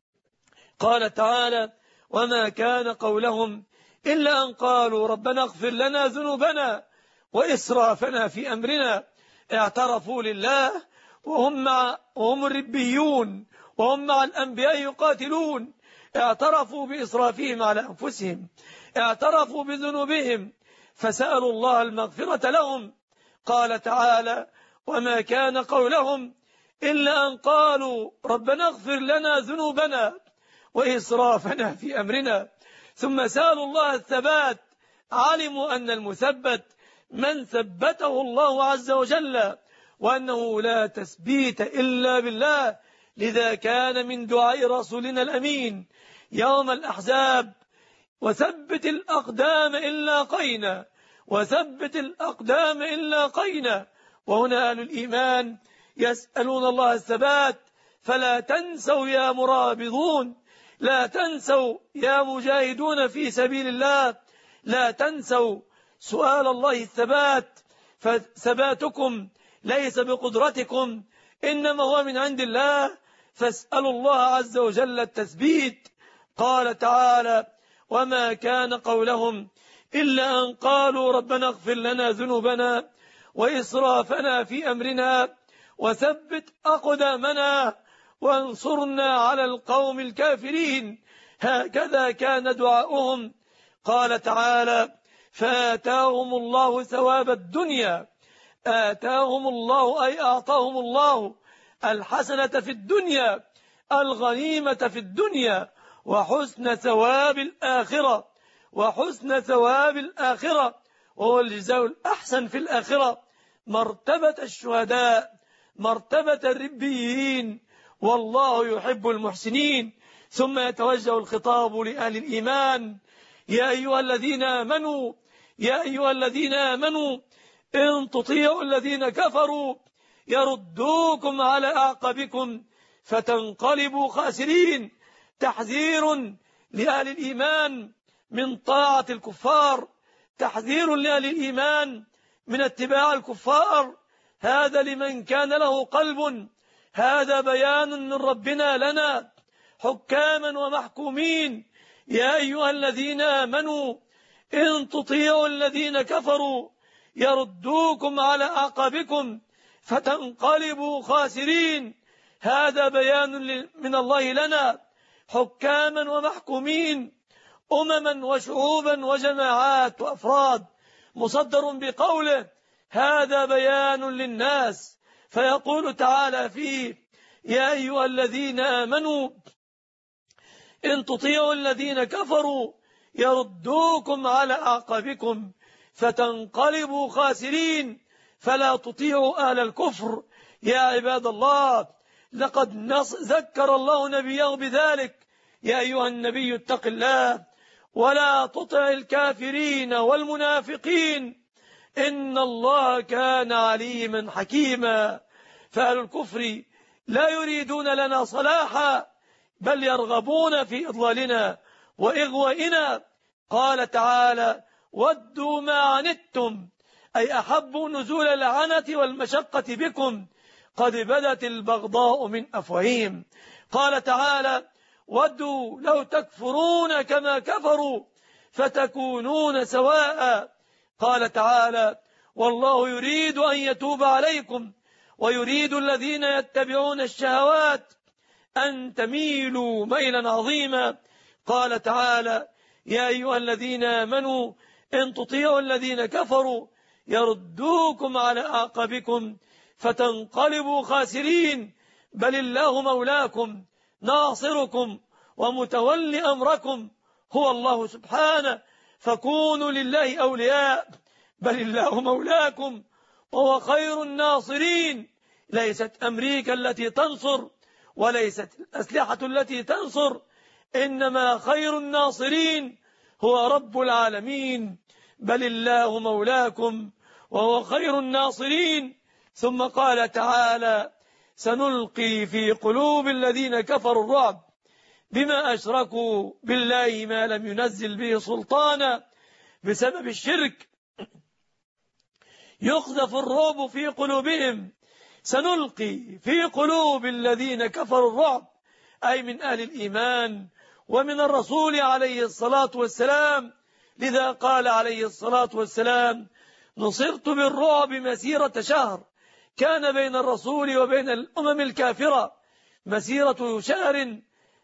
قال تعالى وما كان قولهم إلا أن قالوا ربنا اغفر لنا ذنوبنا وإسرافنا في أمرنا. اعترفوا لله وهم, مع وهم الربيون وهم مع الأنبياء يقاتلون، اعترفوا بإسرافهم على أنفسهم، اعترفوا بذنوبهم فسألوا الله المغفرة لهم. قال تعالى وما كان قولهم إلا أن قالوا ربنا اغفر لنا ذنوبنا وإسرافنا في أمرنا، ثم سألوا الله الثبات. علموا أن المثبت من ثبته الله عز وجل، وأنه لا تثبيت إلا بالله. لذا كان من دعاء رسولنا الأمين يوم الأحزاب وثبت الأقدام إن لاقينا، وثبت الأقدام إن لاقينا. وهنا أهل الإيمان يسألون الله الثبات. فلا تنسوا يا مرابضون، لا تنسوا يا مجاهدون في سبيل الله، لا تنسوا سؤال الله الثبات. فثباتكم ليس بقدرتكم، إنما هو من عند الله، فاسألوا الله عز وجل التثبيت. قال تعالى وما كان قولهم إلا أن قالوا ربنا اغفر لنا ذنوبنا وإسرافنا في أمرنا وثبت أقدامنا وانصرنا على القوم الكافرين. هكذا كان دعاؤهم. قال تعالى فآتاهم الله ثواب الدنيا، آتاهم الله أي أعطاهم الله الحسنة في الدنيا، الغنيمة في الدنيا، وحسن ثواب الآخرة، وحسن ثواب الآخرة، وهو الجزاء الأحسن في الآخرة، مرتبة الشهداء، مرتبة الربيين، والله يحب المحسنين. ثم يتوجه الخطاب لأهل الإيمان يا أيها الذين آمنوا يا أيها الذين آمنوا إن تطيعوا الذين كفروا يردوكم على أعقابكم فتنقلبوا خاسرين. تحذير لأهل الإيمان من طاعة الكفار، تحذير لأهل الإيمان من اتباع الكفار. هذا لمن كان له قلب، هذا بيان من ربنا لنا حكاما ومحكومين. يا أيها الذين آمنوا إن تطيعوا الذين كفروا يردوكم على أعقابكم فتنقلبوا خاسرين. هذا بيان من الله لنا حكاما ومحكومين، أمما وشعوبا وجماعات وأفراد، مصدر بقوله هذا بيان للناس. فيقول تعالى فيه يا أيها الذين آمنوا إن تطيعوا الذين كفروا يردوكم على أعقابكم فتنقلبوا خاسرين. فلا تطيعوا أهل الكفر يا عباد الله. لقد ذكر الله نبيه بذلك يا أيها النبي اتق الله ولا تطع الكافرين والمنافقين إن الله كان عليما حكيما. فأهل الكفر لا يريدون لنا صلاحا بل يرغبون في إضلالنا وإغوائنا. قال تعالى ودوا ما عنتم، أي أحبوا نزول العنة والمشقة بكم، قد بدت البغضاء من أفواههم. قال تعالى ودوا لو تكفرون كما كفروا فتكونون سواء. قال تعالى والله يريد أن يتوب عليكم ويريد الذين يتبعون الشهوات أن تميلوا ميلا عظيما. قال تعالى يا أيها الذين آمنوا إن تطيعوا الذين كفروا يردوكم على أعقابكم فتنقلبوا خاسرين. بل الله مولاكم ناصركم ومتولي أمركم هو الله سبحانه، فكونوا لله أولياء. بل الله مولاكم وهو خير الناصرين. ليست أمريكا التي تنصر وليست الأسلحة التي تنصر، إنما خير الناصرين هو رب العالمين. بل الله مولاكم وهو خير الناصرين. ثم قال تعالى سنلقي في قلوب الذين كفروا الرعب بما أشركوا بالله ما لم ينزل به سلطانا. بسبب الشرك يقذف الرعب في قلوبهم. سنلقي في قلوب الذين كفروا الرعب، أي من أهل الإيمان ومن الرسول عليه الصلاة والسلام. لذا قال عليه الصلاة والسلام نصرت بالرعب مسيرة شهر. كان بين الرسول وبين الأمم الكافرة مسيرة شهر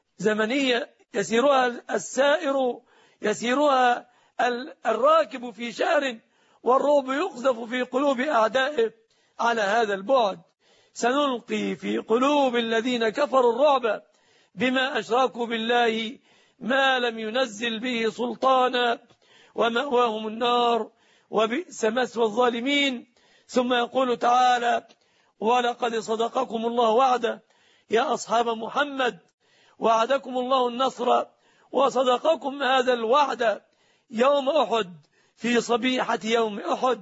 زمنية يسيرها السائر يسيرها الراكب في شهر، والرعب يقذف في قلوب أعدائه على هذا البعد. سنلقي في قلوب الذين كفروا الرعب بما أشركوا بالله ما لم ينزل به سلطانا ومأواهم النار وبئس مثوى الظالمين. ثم يقول تعالى ولقد صدقكم الله وعده يا أصحاب محمد، وعدكم الله النصر وصدقكم هذا الوعد يوم أحد في صبيحة يوم أحد.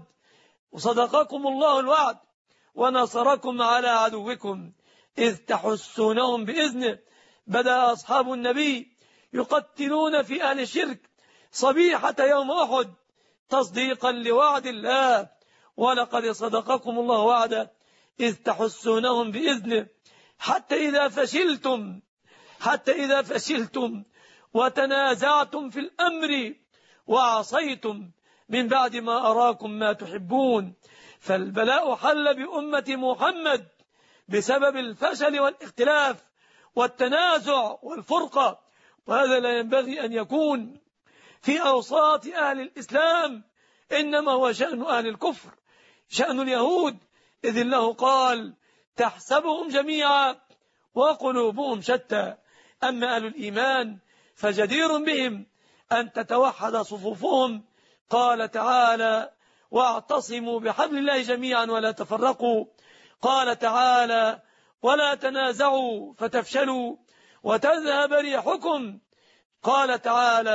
وصدقكم الله الوعد ونصركم على عدوكم إذ تحسونهم بإذنه. بدأ أصحاب النبي يقتلون في أهل الشرك صبيحة يوم أحد تصديقا لوعد الله. ولقد صدقكم الله وعده إذ تحسونهم بإذنه حتى إذا فشلتم حتى إذا فشلتم وتنازعتم في الأمر وعصيتم من بعد ما أراكم ما تحبون. فالبلاء حل بأمة محمد بسبب الفشل والاختلاف والتنازع والفرقة، وهذا لا ينبغي أن يكون في أوساط أهل الإسلام، إنما هو شأن أهل الكفر، شأن اليهود. إذ الله قال تحسبهم جميعا وقلوبهم شتى. أما أهل الإيمان فجدير بهم أن تتوحد صفوفهم. قال تعالى واعتصموا بحبل الله جميعا ولا تفرقوا. قال تعالى ولا تنازعوا فتفشلوا وتذهب ريحكم. قال تعالى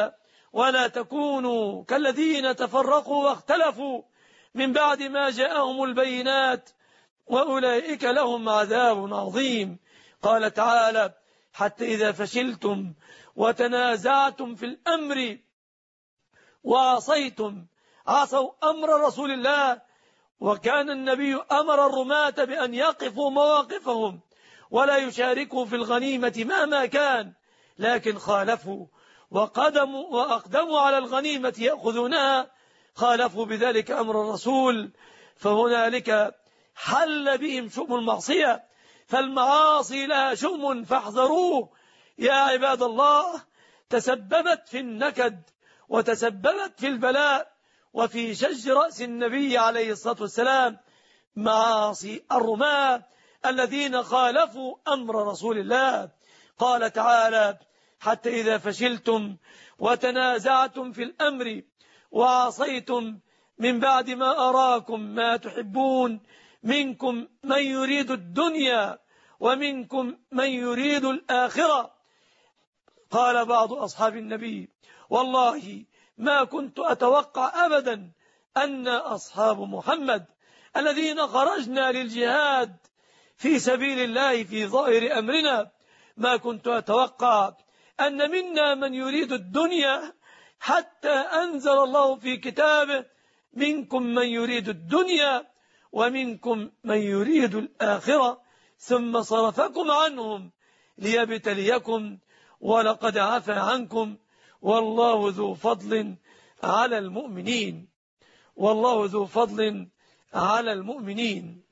ولا تكونوا كالذين تفرقوا واختلفوا من بعد ما جاءهم البينات وأولئك لهم عذاب عظيم. قال تعالى: حتى إذا فشلتم وتنازعتم في الأمر وعصيتم، عصوا أمر رسول الله، وكان النبي أمر الرماة بأن يقفوا مواقفهم ولا يشاركوا في الغنيمة مهما كان، لكن خالفوا وقدموا وأقدموا على الغنيمة يأخذونها، خالفوا بذلك أمر الرسول، فهنالك حل بهم شؤم المعصية. فالمعاصي لها شؤم فاحذروه يا عباد الله. تسببت في النكد وتسببت في البلاء وفي شج رأس النبي عليه الصلاة والسلام معاصي الرماة الذين خالفوا أمر رسول الله. قال تعالى: حتى إذا فشلتم وتنازعتم في الأمر وعصيتم من بعد ما أراكم ما تحبون، منكم من يريد الدنيا ومنكم من يريد الآخرة. قال بعض أصحاب النبي: والله ما كنت أتوقع أبدا أن أصحاب محمد الذين خرجنا للجهاد في سبيل الله في ظاهر أمرنا، ما كنت أتوقع أن منا من يريد الدنيا، حتى أنزل الله في كتابه: منكم من يريد الدنيا ومنكم من يريد الآخرة ثم صرفكم عنهم ليبتليكم ولقد عفا عنكم والله ذو فضل على المؤمنين. والله ذو فضل على المؤمنين.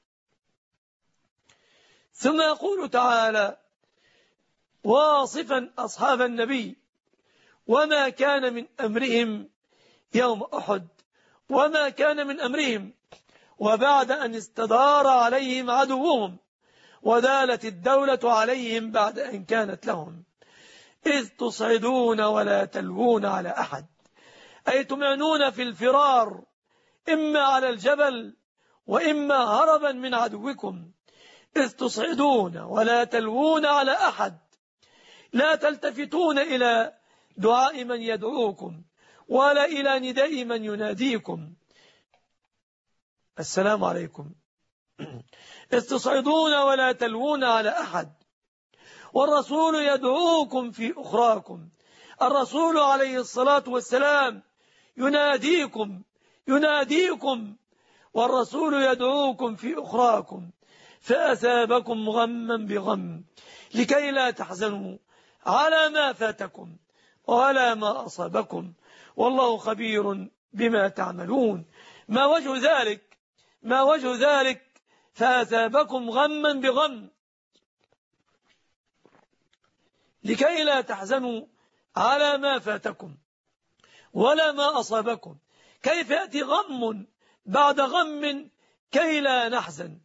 ثم يقول تعالى واصفا أصحاب النبي: وما كان من أمرهم يوم أحد، وما كان من أمرهم وبعد أن استدار عليهم عدوهم ودالت الدولة عليهم بعد أن كانت لهم، إذ تصعدون ولا تلوون على أحد، أي تمعنون في الفرار إما على الجبل وإما هربا من عدوكم. إذ تصعدون ولا تلوون على أحد، لا تلتفتون إلى دعاء من يدعوكم ولا إلى نداء من يناديكم. السلام عليكم. إذ تصعدون ولا تلوون على أحد والرسول يدعوكم في أخراكم. الرسول عليه الصلاة والسلام يناديكم يناديكم والرسول يدعوكم في أخراكم، فأثابكم غما بغم لكي لا تحزنوا على ما فاتكم ولا ما أصابكم والله خبير بما تعملون. ما وجه ذلك؟ ما وجه ذلك؟ فأثابكم غما بغم لكي لا تحزنوا على ما فاتكم ولا ما أصابكم. كيف يأتي غم بعد غم كي لا نحزن؟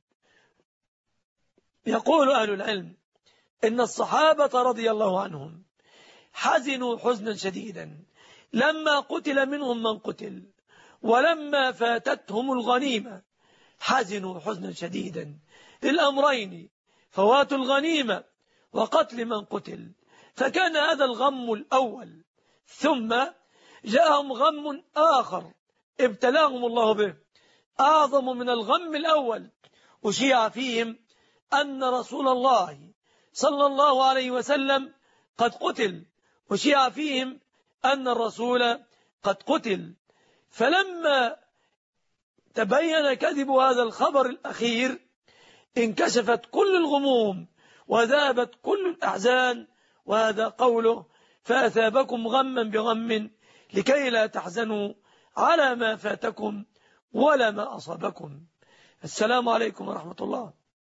يقول أهل العلم إن الصحابة رضي الله عنهم حزنوا حزنا شديدا لما قتل منهم من قتل، ولما فاتتهم الغنيمة حزنوا حزنا شديدا للأمرين: فوات الغنيمة وقتل من قتل. فكان هذا الغم الأول، ثم جاءهم غم آخر ابتلاهم الله به أعظم من الغم الأول، أشيع فيهم أن رسول الله صلى الله عليه وسلم قد قتل، أشيع فيهم أن الرسول قد قتل. فلما تبين كذب هذا الخبر الأخير انكشفت كل الغموم وذابت كل الأحزان، وهذا قوله: فأثابكم غما بغم لكي لا تحزنوا على ما فاتكم ولا ما أصابكم. السلام عليكم ورحمة الله.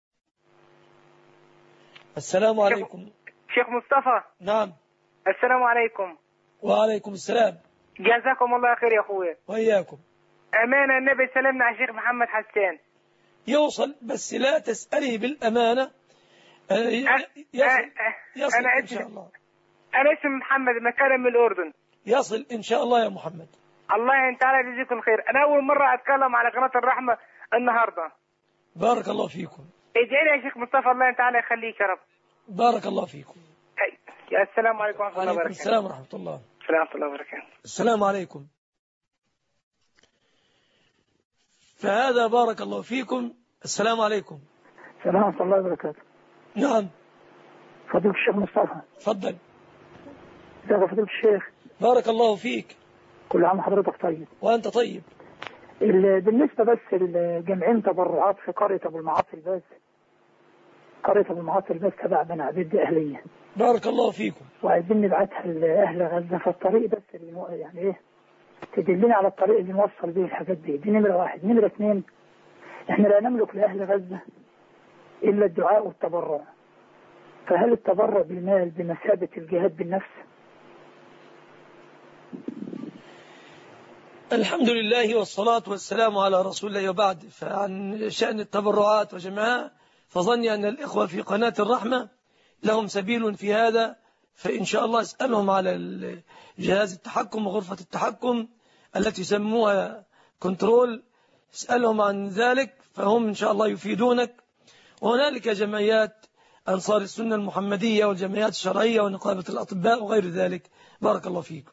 السلام عليكم شيخ مصطفى. نعم. السلام عليكم. وعليكم السلام. جزاكم الله خير يا أخوي. وإياكم. أمانة النبي سلمنا على الشيخ محمد حسان. يوصل، بس لا تسأله بالأمانة. يصل, يصل أنا إن شاء الله. أنا اسمي محمد مكرم من الأردن. يصل إن شاء الله يا محمد. الله تعالى يجزيكم خير. أنا أول مرة أتكلم على قناة الرحمة النهاردة. بارك الله فيكم. ادعي لي يا شيخ مصطفى الله تعالى يخليك يا رب. بارك الله فيكم. يا السلام عليكم ورحمة الله وبركاته. السلام ورحمة الله. السلام ورحمة الله وبركاته. السلام عليكم. فهذا بارك الله فيكم. السلام عليكم. السلام ورحمة الله وبركاته. نعم. فضيلة الشيخ مصطفى. تفضل. ازيك يا فضيلة الشيخ؟ بارك الله فيك. كل عام وحضرتك طيب. وأنت طيب. بالنسبة بس لجمعين تبرعات في قرية أبو المعاصي الباز، قرية أبو المعاصي الباز تبع بني عبيد أهلية. بارك الله فيكم. وعايزين نبعتها لأهل غزة في الطريق، بس اللي يعني إيه تدلنا على الطريق اللي نوصل به الحاجات دي. دي نمرة واحد. نمرة اثنين، إحنا لا نملك لأهل غزة إلا الدعاء والتبرع، فهل التبرع بالمال بمثابة الجهاد بالنفس؟ الحمد لله والصلاة والسلام على رسول الله. وبعد، فعن شأن التبرعات وجمعها، فظني أن الإخوة في قناة الرحمة لهم سبيل في هذا، فإن شاء الله اسألهم على جهاز التحكم وغرفة التحكم التي يسموها كنترول، اسألهم عن ذلك فهم إن شاء الله يفيدونك. وهنالك جمعيات أنصار السنة المحمدية والجمعيات الشرعية ونقابة الأطباء وغير ذلك. بارك الله فيكم.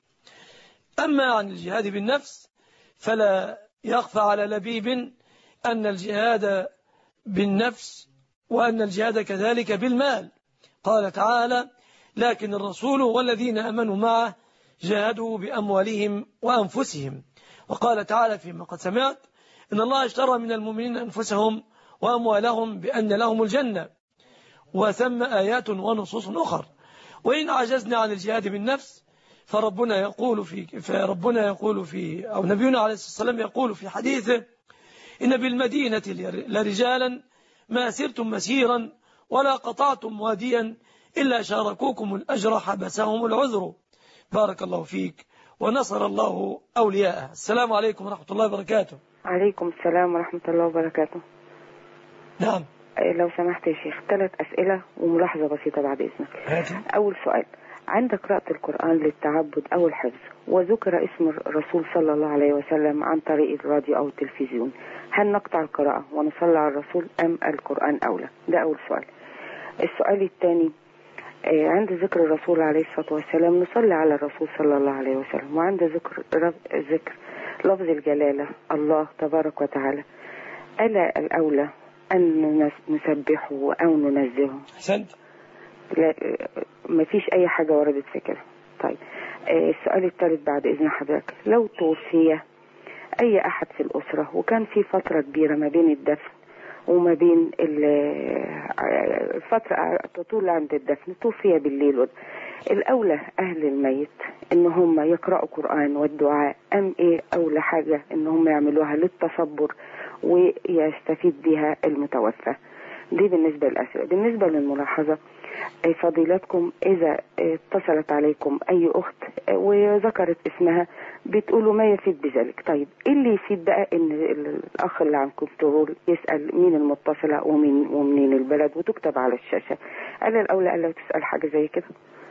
أما عن الجهاد بالنفس فلا يخفى على لبيب أن الجهاد بالنفس وأن الجهاد كذلك بالمال. قال تعالى: لكن الرسول والذين أمنوا معه جاهدوا بأموالهم وأنفسهم. وقال تعالى فيما قد سمعت: إن الله اشترى من المؤمنين أنفسهم وأموالهم بأن لهم الجنة. وثم آيات ونصوص أخر. وإن عجزنا عن الجهاد بالنفس فربنا يقول في فربنا يقول في أو نبينا عليه الصلاة والسلام يقول في حديثه: إن بالمدينة لرجالا ما سرتم مسيرا ولا قطعتم واديا إلا شاركوكم الأجر حبسهم العذر. بارك الله فيك ونصر الله أولياءه. السلام عليكم ورحمة الله وبركاته. عليكم السلام ورحمة الله وبركاته. نعم. لو سمحت يا شيخ، ثلاث أسئلة وملاحظة بسيطة بعد إذنك. هاتي. أول سؤال: عند قراءة القرآن للتعبد أو الحفظ وذكر اسم الرسول صلى الله عليه وسلم عن طريق الراديو أو التلفزيون، هل نقطع القراءة ونصلي على الرسول أم القرآن أولى؟ ده أول سؤال. السؤال الثاني: عند ذكر الرسول عليه الصلاة والسلام نصلي على الرسول صلى الله عليه وسلم، وعند ذكر ذكر لفظ الجلالة الله تبارك وتعالى، ألا الأولى أن نسبحه أو ننزهه؟ أحسنت. لا، ما فيش أي حاجة وردت في كده. طيب، السؤال الثالث بعد إذن حضرتك: لو توفي أي أحد في الأسرة وكان في فترة كبيرة ما بين الدفن وما بين الفترة تطول عند الدفن، توفي بالليل، الأولى أهل الميت إن هم يقرأوا قرآن والدعاء أم إيه أولى حاجة إن هم يعملوها للتصبر ويستفيد بها المتوفى؟ دي بالنسبة للأسئلة. بالنسبة للملاحظة: فضيلتكم إذا اتصلت عليكم أي أخت وذكرت اسمها بتقولوا ما يفيد بذلك. طيب، إيه اللي يفيد بقى إن الأخ اللي عن كنترول يسأل مين المتصلة ومين ومنين البلد وتكتب على الشاشة؟ ألا الأولى ألا تسأل حاجة زي كده؟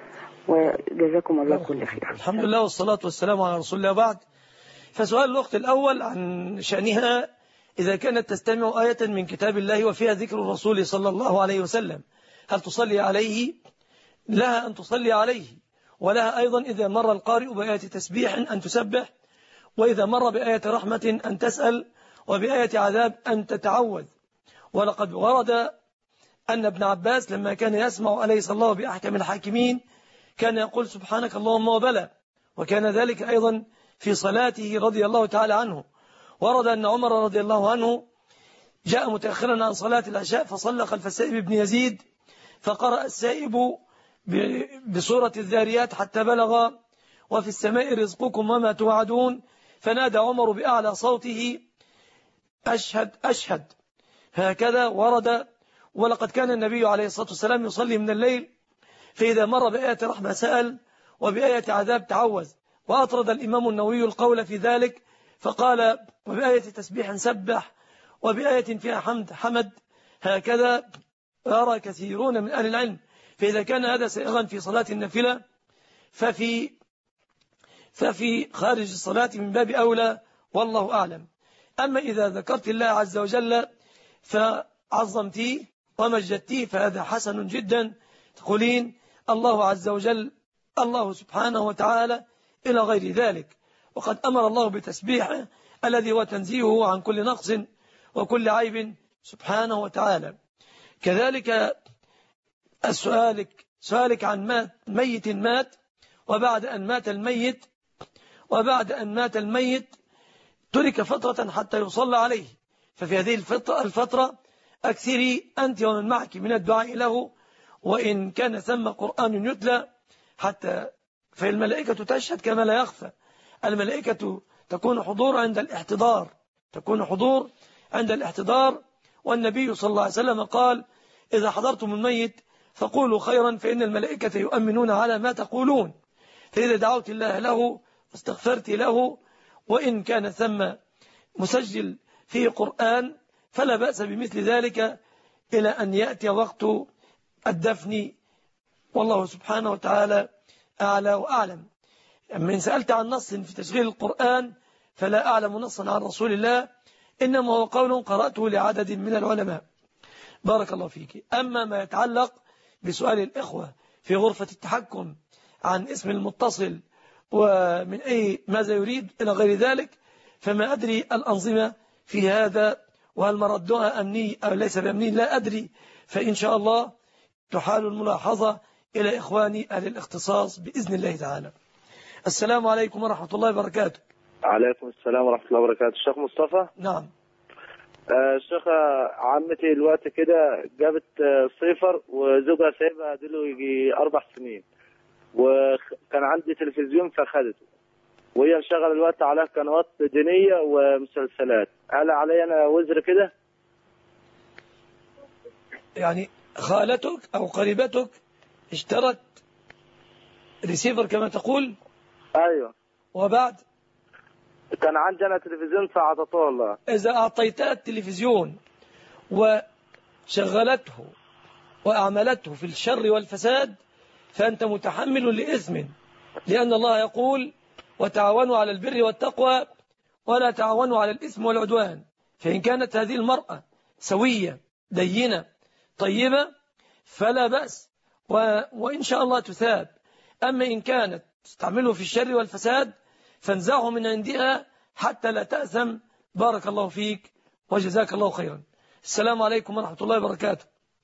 وجزاكم الله كل خير. الحمد لله والصلاة والسلام على رسول الله. بعد، فسؤال الأخت الأول عن شأنها إذا كانت تستمع آية من كتاب الله وفيها ذكر الرسول صلى الله عليه وسلم، هل تصلي عليه؟ لها أن تصلي عليه، ولها أيضا إذا مر القارئ بآية تسبيح أن تسبح، وإذا مر بآية رحمة أن تسأل، وبآية عذاب أن تتعوذ. ولقد ورد أن ابن عباس لما كان يسمع أليس الله بأحكم الحاكمين كان يقول سبحانك اللهم وبلى، وكان ذلك أيضا في صلاته رضي الله تعالى عنه. ورد أن عمر رضي الله عنه جاء متأخرا عن صلاة العشاء فصلى خلف السائب بن يزيد، فقرأ السائب بسورة الذاريات حتى بلغ وفي السماء رزقكم وما توعدون، فنادى عمر بأعلى صوته أشهد أشهد. هكذا ورد. ولقد كان النبي عليه الصلاة والسلام يصلي من الليل، فإذا مر بآية رحمة سأل وبآية عذاب تعوذ. وأطرد الإمام النووي القول في ذلك فقال وبآية تسبيح سبح وبآية فيها حمد حمد. هكذا يرى كثيرون من أهل العلم. فإذا كان هذا سائغا في صلاة النافلة ففي ففي خارج الصلاة من باب أولى، والله أعلم. أما إذا ذكرت الله عز وجل فعظمتيه ومجدتيه فهذا حسن جدا. تقولين الله عز وجل الله سبحانه وتعالى إلى غير ذلك. وقد أمر الله بتسبيحه الذي هو تنزيهه عن كل نقص وكل عيب سبحانه وتعالى. كذلك السؤالك سؤالك عن مات ميت مات وبعد أن مات الميت وبعد أن مات الميت ترك فترة حتى يصلى عليه، ففي هذه الفترة أكثري أنت ومن معك من الدعاء له، وإن كان ثم قرآن يتلى حتى فالملائكة تشهد كما لا يخفى. الملائكة تكون حضور عند الاحتضار تكون حضور عند الاحتضار والنبي صلى الله عليه وسلم قال: إذا حضرتم الميت فقولوا خيرا فإن الملائكة يؤمنون على ما تقولون. فإذا دعوت الله له واستغفرت له وإن كان ثم مسجل في قرآن فلا بأس بمثل ذلك إلى أن يأتي وقت الدفن، والله سبحانه وتعالى أعلى وأعلم. من سألت عن نص في تشغيل القرآن فلا أعلم نصا عن رسول الله، إنما هو قول قرأته لعدد من العلماء. بارك الله فيك. أما ما يتعلق بسؤال الإخوة في غرفة التحكم عن اسم المتصل ومن أي ماذا يريد إلى غير ذلك، فما أدري الأنظمة في هذا وهل مردها أمني أو ليس بأمني لا أدري، فإن شاء الله تحال الملاحظة إلى إخواني أهل الاختصاص بإذن الله تعالى. السلام عليكم ورحمة الله وبركاته. عليكم السلام ورحمة الله وبركاته. الشيخ مصطفى. نعم. آه الشيخ عمتي الوقت كده جابت صفر وزوجها سايبها دلو يجي أربع سنين، وكان عندي تلفزيون فخدته، وهي مشغل الوقت على قنوات دينية ومسلسلات. هل علي أنا وزر كده؟ يعني خالتك أو قريبتك اشترت ريسيفر كما تقول؟ أيوة. وبعد كان عندي أنا تلفزيون فأعطته الله. إذا أعطيتها التلفزيون وشغلته وأعملته في الشر والفساد فأنت متحمل لإثم، لأن الله يقول: وتعاونوا على البر والتقوى ولا تعاونوا على الإثم والعدوان. فإن كانت هذه المرأة سوية دينة طيبة فلا بأس، و... وإن شاء الله تثاب. أما إن كانت تستعمله في الشر والفساد فانزعه من عندها حتى لا تأثم. بارك الله فيك وجزاك الله خيرا. السلام عليكم ورحمة الله وبركاته.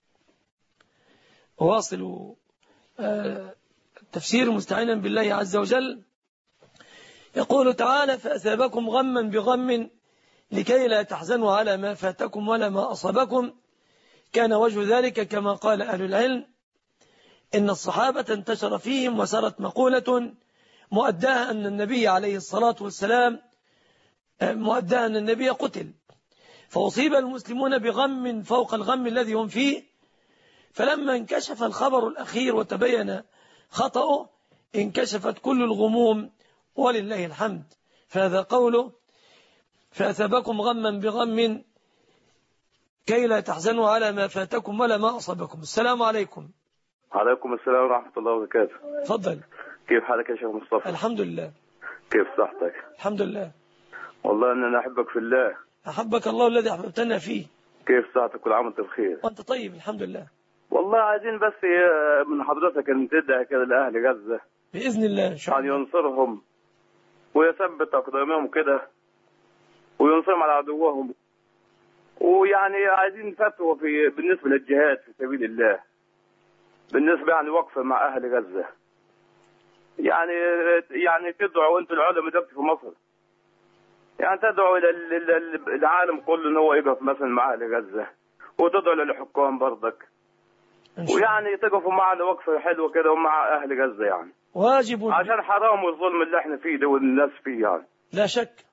واصل التفسير مستعينا بالله عز وجل. يقول تعالى: فأثابكم غما بغم لكي لا تحزنوا على ما فاتكم ولا ما أصابكم. كان وجه ذلك كما قال أهل العلم إن الصحابة انتشر فيهم وسرت مقولة مؤداها أن النبي عليه الصلاة والسلام مؤداها أن النبي قتل، فأصيب المسلمون بغم فوق الغم الذي هم فيه، فلما انكشف الخبر الأخير وتبين خطأه انكشفت كل الغموم ولله الحمد. فهذا قوله: فأثابكم غما بغم كي لا تحزنوا على ما فاتكم ولا ما أصابكم. السلام عليكم. عليكم السلام ورحمة الله وبركاته. تفضل. كيف حالك يا شيخ مصطفى؟ الحمد لله. كيف صحتك؟ الحمد لله. والله أننا أحبك في الله. أحبك الله الذي أحببتنا فيه. كيف صحتك؟ كل عام وأنت بخير. وأنت طيب الحمد لله. والله عايزين بس من حضرتك أن تدعي كده لأهل غزة بإذن الله إن شاء الله، أن ينصرهم ويثبت أقدامهم كده وينصرهم على عدوهم. ويعني عايزين فتوى في بالنسبة للجهاد في سبيل الله، بالنسبة يعني وقفة مع أهل غزة. يعني يعني تدعوا أنتم العلماء دلوقتي في مصر، يعني تدعوا العالم كله إن هو يقف مثلا مع أهل غزة، وتدعوا للحكام برضك، ويعني تقفوا معنا وقفة حلوة كده ومع أهل غزة، يعني واجب، عشان حرام الظلم اللي احنا فيه ده والناس فيه يعني. لا شك.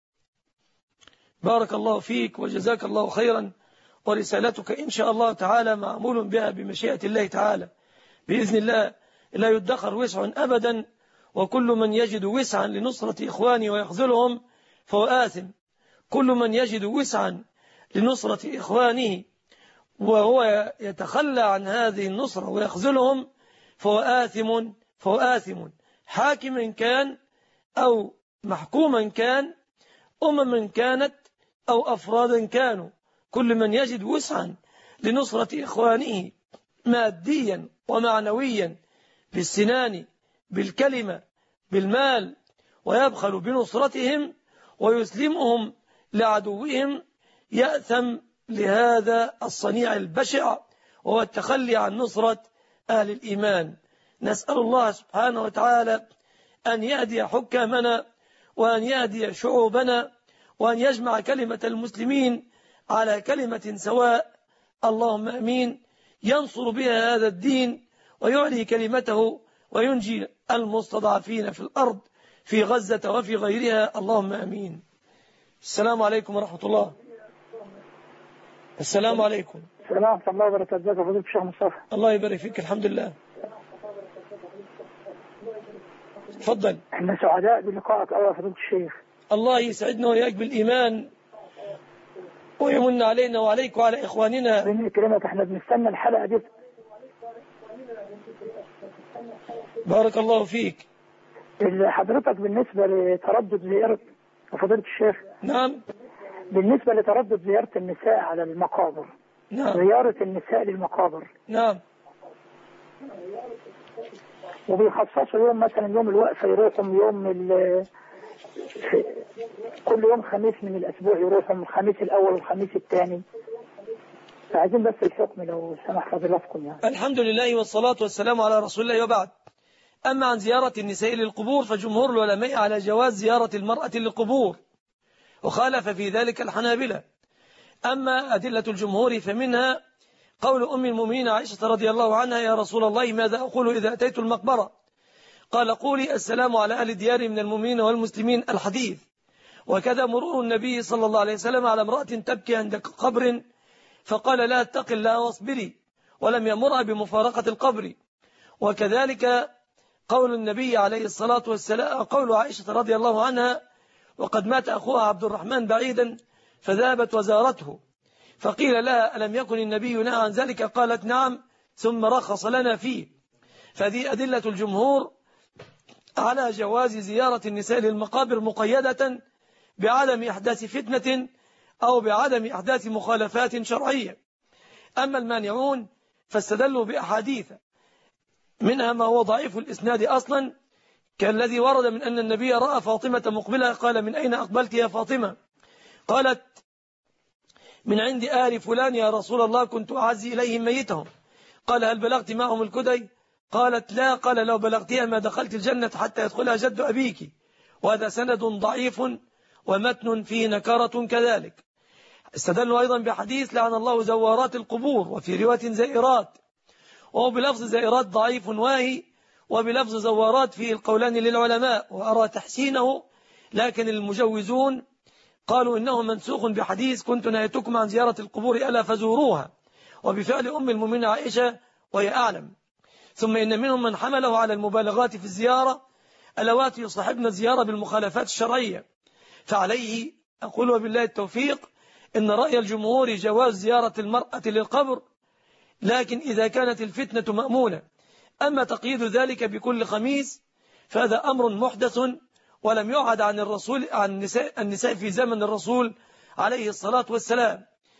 بارك الله فيك وجزاك الله خيرا، ورسالتك إن شاء الله تعالى معمول بها بمشيئة الله تعالى بإذن الله. لا يدخر وسع أبدا، وكل من يجد وسعا لنصرة إخواني ويخذلهم فهو آثم. كل من يجد وسعا لنصرة إخوانه وهو يتخلى عن هذه النصرة ويخذلهم فهو آثم فهو آثم حاكما كان أو محكوما كان، أمما كانت أو أفرادا كانوا. كل من يجد وسعا لنصرة إخوانه ماديا ومعنويا بالسنان بالكلمة بالمال ويبخل بنصرتهم ويسلمهم لعدوهم يأثم لهذا الصنيع البشع وهو التخلي عن نصرة أهل الإيمان. نسأل الله سبحانه وتعالى أن يهدي حكامنا وأن يهدي شعوبنا وأن يجمع كلمة المسلمين على كلمة سواء، اللهم أمين، ينصر بها هذا الدين ويعلي كلمته وينجي المستضعفين في الأرض في غزة وفي غيرها، اللهم أمين. السلام عليكم ورحمة الله. السلام عليكم. السلام ورحمة الله وبركاته. ازيك يا فضيلة الشيخ مصطفى؟ الله يبارك فيك. الحمد لله. تفضل. احنا سعداء بلقائك أوي يا فضيلة الشيخ. الله يسعدنا وإياك بالإيمان ويمن علينا وعليك وعلى إخواننا. بإذن كلمة احنا بنستنى الحلقة دي. بارك الله فيك. حضرتك بالنسبة لتردد زيارة فضيلة الشيخ. نعم. بالنسبة لتردد زيارة النساء على المقابر. نعم. زيارة النساء للمقابر. نعم. وبيخصصوا يوم مثلا يوم الوقفة يروحوا يوم ال كل يوم خميس من الأسبوع يروحوا الخميس الأول والخميس الثاني. فعايزين بس الحكم لو سمح فضيلتكم يعني. الحمد لله والصلاة والسلام على رسول الله وبعد. أما عن زيارة النساء للقبور فجمهور العلماء على جواز زيارة المرأة للقبور، وخالف في ذلك الحنابلة. أما أدلة الجمهور فمنها قول أم المؤمنين عائشة رضي الله عنها: يا رسول الله ماذا أقول إذا أتيت المقبرة؟ قال: قولي السلام على أهل الديار من المؤمنين والمسلمين، الحديث. وكذا مرور النبي صلى الله عليه وسلم على امرأة تبكي عند قبر فقال: لا اتق الله واصبري، ولم يأمرها بمفارقة القبر. وكذلك قول النبي عليه الصلاة والسلام، قول عائشة رضي الله عنها: وقد مات أخوها عبد الرحمن بعيدا فذهبت وزارته، فقيل لها: ألم يكن النبي نهى عن ذلك؟ قالت: نعم، ثم رخص لنا فيه. فذي أدلة الجمهور على جواز زيارة النساء للمقابر مقيدة بعدم إحداث فتنة أو بعدم إحداث مخالفات شرعية. أما المانعون فاستدلوا بأحاديث منها ما هو ضعيف الإسناد أصلا، كالذي ورد من أن النبي رأى فاطمة مقبلة قال: من أين أقبلت يا فاطمة؟ قالت: من عند آل فلان يا رسول الله، كنت أعزي إليهم ميتهم. قال: هل بلغت معهم الكدي؟ قالت: لا. قال: لو بلغتها ما دخلت الجنة حتى يدخلها جد أبيك. وهذا سند ضعيف ومتن فيه نكارة كذلك. استدلوا أيضا بحديث: لعن الله زوارات القبور، وفي رواية زائرات، وهو بلفظ زائرات ضعيف واهي، وبلفظ زوارات فيه القولان للعلماء، وأرى تحسينه، لكن المجوزون قالوا إنه منسوخ بحديث: كنت نهيتكم عن زيارة القبور ألا فزوروها، وبفعل أم المؤمنين عائشة وهي أعلم. ثم إن منهم من حمله على المبالغات في الزيارة، اللواتي يصاحبن الزيارة بالمخالفات الشرعية. فعليه أقول وبالله التوفيق إن رأي الجمهور جواز زيارة المرأة للقبر، لكن إذا كانت الفتنة مأمونة. أما تقييد ذلك بكل خميس فهذا أمر محدث ولم يعد عن الرسول عن النساء, النساء في زمن الرسول عليه الصلاة والسلام.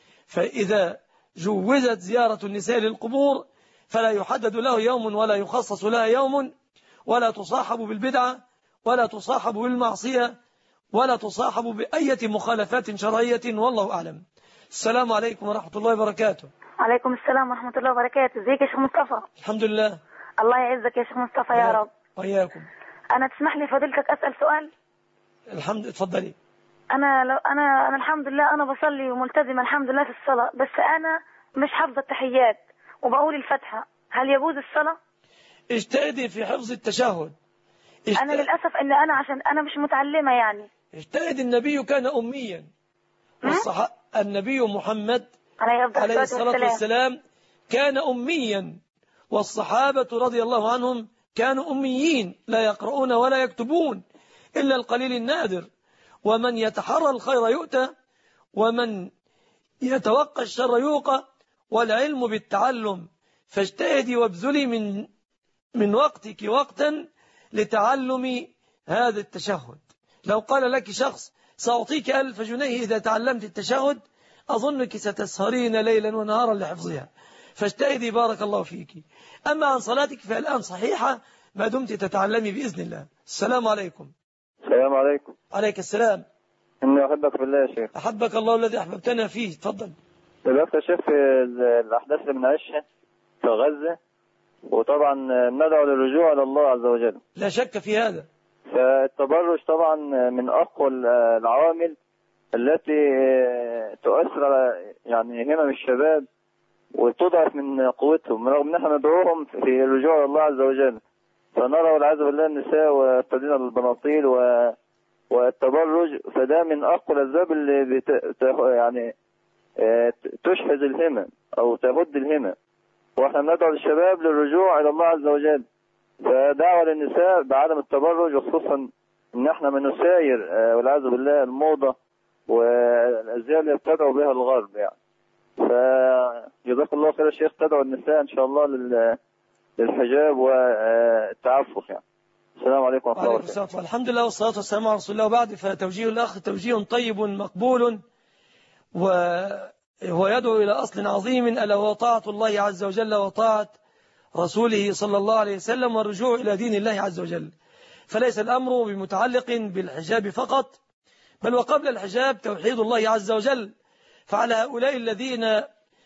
فإذا جوزت زيارة النساء للقبور فلا يحدد له يوم ولا يخصص لها يوم، ولا تصاحب بالبدعة ولا تصاحب بالمعصية ولا تصاحب بأية مخالفات شرعية، والله أعلم. السلام عليكم ورحمة الله وبركاته. عليكم السلام ورحمة الله وبركاته. ازيك يا شيخ مصطفى؟ الحمد لله. الله يعزك يا شيخ مصطفى يا رب. وإياكم. أنا تسمح لي فضيلتك أسأل سؤال؟ الحمد اتفضلي. أنا لو أنا أنا الحمد لله أنا بصلي وملتزمة الحمد لله في الصلاة، بس أنا مش حافظة التحيات وبقول الفاتحة، هل يجوز الصلاة؟ اجتهدي في حفظ التشهد. اجت... أنا للأسف إن أنا عشان أنا مش متعلمة يعني. اجتهد. النبي كان أميا، والصح... النبي محمد عليه, عليه الصلاة والسلام كان أميا، والصحابة رضي الله عنهم كانوا أميين لا يقرؤون ولا يكتبون إلا القليل النادر. ومن يتحرى الخير يؤتى، ومن يتوقى الشر يوقى، والعلم بالتعلم. فاجتهدي وابذلي من من وقتك وقتا لتعلم هذا التشهد. لو قال لك شخص سأعطيك ألف جنيه إذا تعلمت التشهد، أظنك ستسهرين ليلا ونهارا لحفظها. فاجتهدي بارك الله فيك. أما عن صلاتك فالآن صحيحة ما دمت تتعلمي بإذن الله. السلام عليكم. السلام عليكم. عليك السلام. إني أحبك بالله يا شيخ. أحبك الله الذي أحببتنا فيه. تفضل. دلوقتي يا شيخ في الأحداث اللي بنعيشها في غزة، وطبعا ندعو للرجوع إلى الله عز وجل. لا شك في هذا. فالتبرج طبعا من أقوى العوامل التي تؤثر على يعني همم الشباب وتضعف من قوتهم، رغم ان احنا ندعوهم في الرجوع الى الله عز وجل. فنرى والعياذ بالله النساء ويرتدين البناطيل والتبرج، فده من اقوى الاسباب اللي بت... يعني تشحذ الهمم او تهد الهمم. واحنا ندعو الشباب للرجوع الى الله عز وجل، فدعوة للنساء بعدم التبرج، وخصوصا ان احنا من نساير والعياذ بالله الموضة والازياء اللي بتدعو بها الغرب يعني. فجزاك الله خير يا شيخ، تدعو النساء ان شاء الله للحجاب والتعفف يعني. السلام عليكم ورحمه الله وبركاته. الحمد لله والصلاه والسلام على رسول الله، وبعد فتوجيه الاخ توجيه طيب مقبول، وهو يدعو الى اصل عظيم الا وهو طاعه الله عز وجل وطاعه رسوله صلى الله عليه وسلم والرجوع الى دين الله عز وجل. فليس الامر بمتعلق بالحجاب فقط، بل وقبل الحجاب توحيد الله عز وجل. فعلى هؤلاء الذين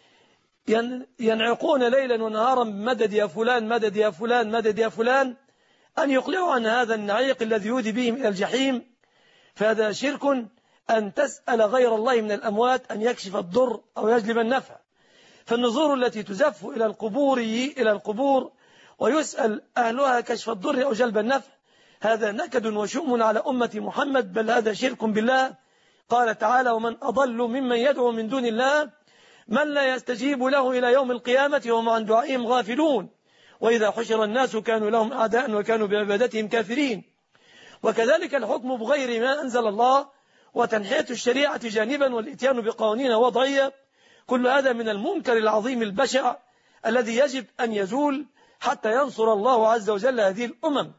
ينعقون ليلا ونهارا مدد يا فلان مدد يا فلان مدد يا فلان أن يقلعوا عن هذا النعيق الذي يودي بهم إلى الجحيم. فهذا شرك أن تسأل غير الله من الأموات أن يكشف الضر أو يجلب النفع. فالنذور التي تزف إلى القبور إلى القبور ويسأل أهلها كشف الضر أو جلب النفع، هذا نكد وشؤم على أمة محمد، بل هذا شرك بالله. قال تعالى: ومن أضل ممن يدعو من دون الله من لا يستجيب له إلى يوم القيامة وهم عن دعائهم غافلون وإذا حشر الناس كانوا لهم أعداء وكانوا بعبادتهم كافرين. وكذلك الحكم بغير ما أنزل الله وتنحية الشريعة جانبا والإتيان بقوانين وضعية، كل هذا من المنكر العظيم البشع الذي يجب أن يزول حتى ينصر الله عز وجل هذه الأمم.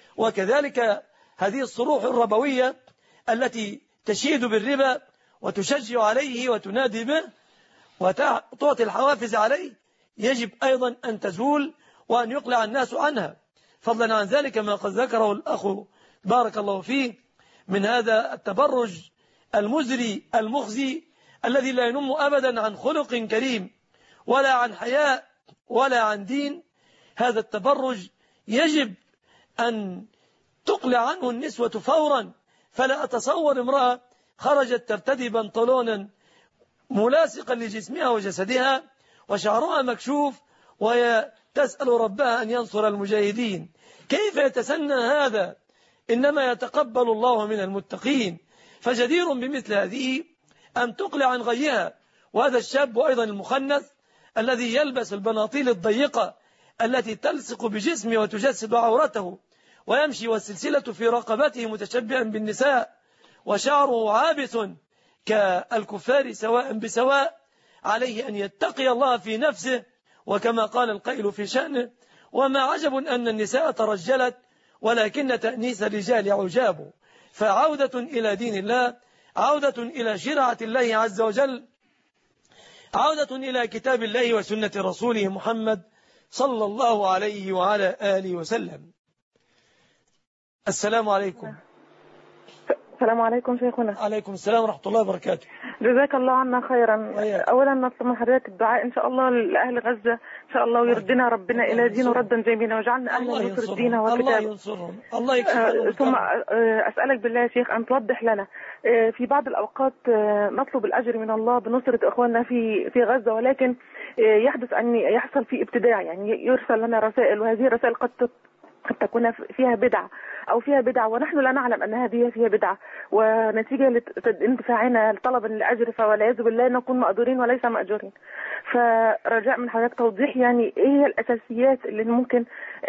وكذلك هذه الصروح الربوية التي تشيد بالربا وتشجع عليه وتنادي به وتعطي الحوافز عليه يجب أيضا أن تزول وأن يقلع الناس عنها. فضلا عن ذلك ما قد ذكره الأخ بارك الله فيه من هذا التبرج المزري المخزي الذي لا ينم أبدا عن خلق كريم ولا عن حياء ولا عن دين. هذا التبرج يجب أن تقلع عنه النسوة فورا. فلا أتصور امرأة خرجت ترتدي بنطلونا ملاصقا لجسمها وجسدها وشعرها مكشوف وهي تسأل ربها أن ينصر المجاهدين. كيف يتسنى هذا؟ إنما يتقبل الله من المتقين. فجدير بمثل هذه أن تقلع عن غيها. وهذا الشاب أيضا المخنث الذي يلبس البناطيل الضيقة التي تلصق بجسمه وتجسد عورته ويمشي والسلسلة في رقبته متشبها بالنساء وشعره عابس كالكفار سواء بسواء، عليه أن يتقي الله في نفسه. وكما قال القائل في شأنه: وما عجب أن النساء ترجلت ولكن تأنيس الرجال عجاب. فعودة إلى دين الله، عودة إلى شرعة الله عز وجل، عودة إلى كتاب الله وسنة رسوله محمد صلى الله عليه وعلى آله وسلم. السلام عليكم. السلام عليكم شيخنا. عليكم السلام ورحمة الله وبركاته. جزاك الله عنا خيرا. وياك. أولا نطلب من حضرتك الدعاء إن شاء الله لأهل غزة إن شاء الله، ويردنا ربنا إلى دينه ردا جميلا ويجعلنا أهل نصر الدين وكتابه. الله ينصرهم. الله يكفيهم. ثم أسألك بالله يا شيخ أن توضح لنا في بعض الأوقات نطلب الأجر من الله بنصرة إخواننا في في غزة، ولكن يحدث أن يحصل في ابتداع، يعني يرسل لنا رسائل وهذه الرسائل قد قد تكون فيها بدعة أو فيها بدعة ونحن لا نعلم أن هذه فيها بدعة، ونتيجة لاندفاعنا طلبا للأجر فوالعياذ بالله نكون مأجورين وليس مأجورين. فرجاء من حضرتك توضيح يعني إيه هي الأساسيات اللي ممكن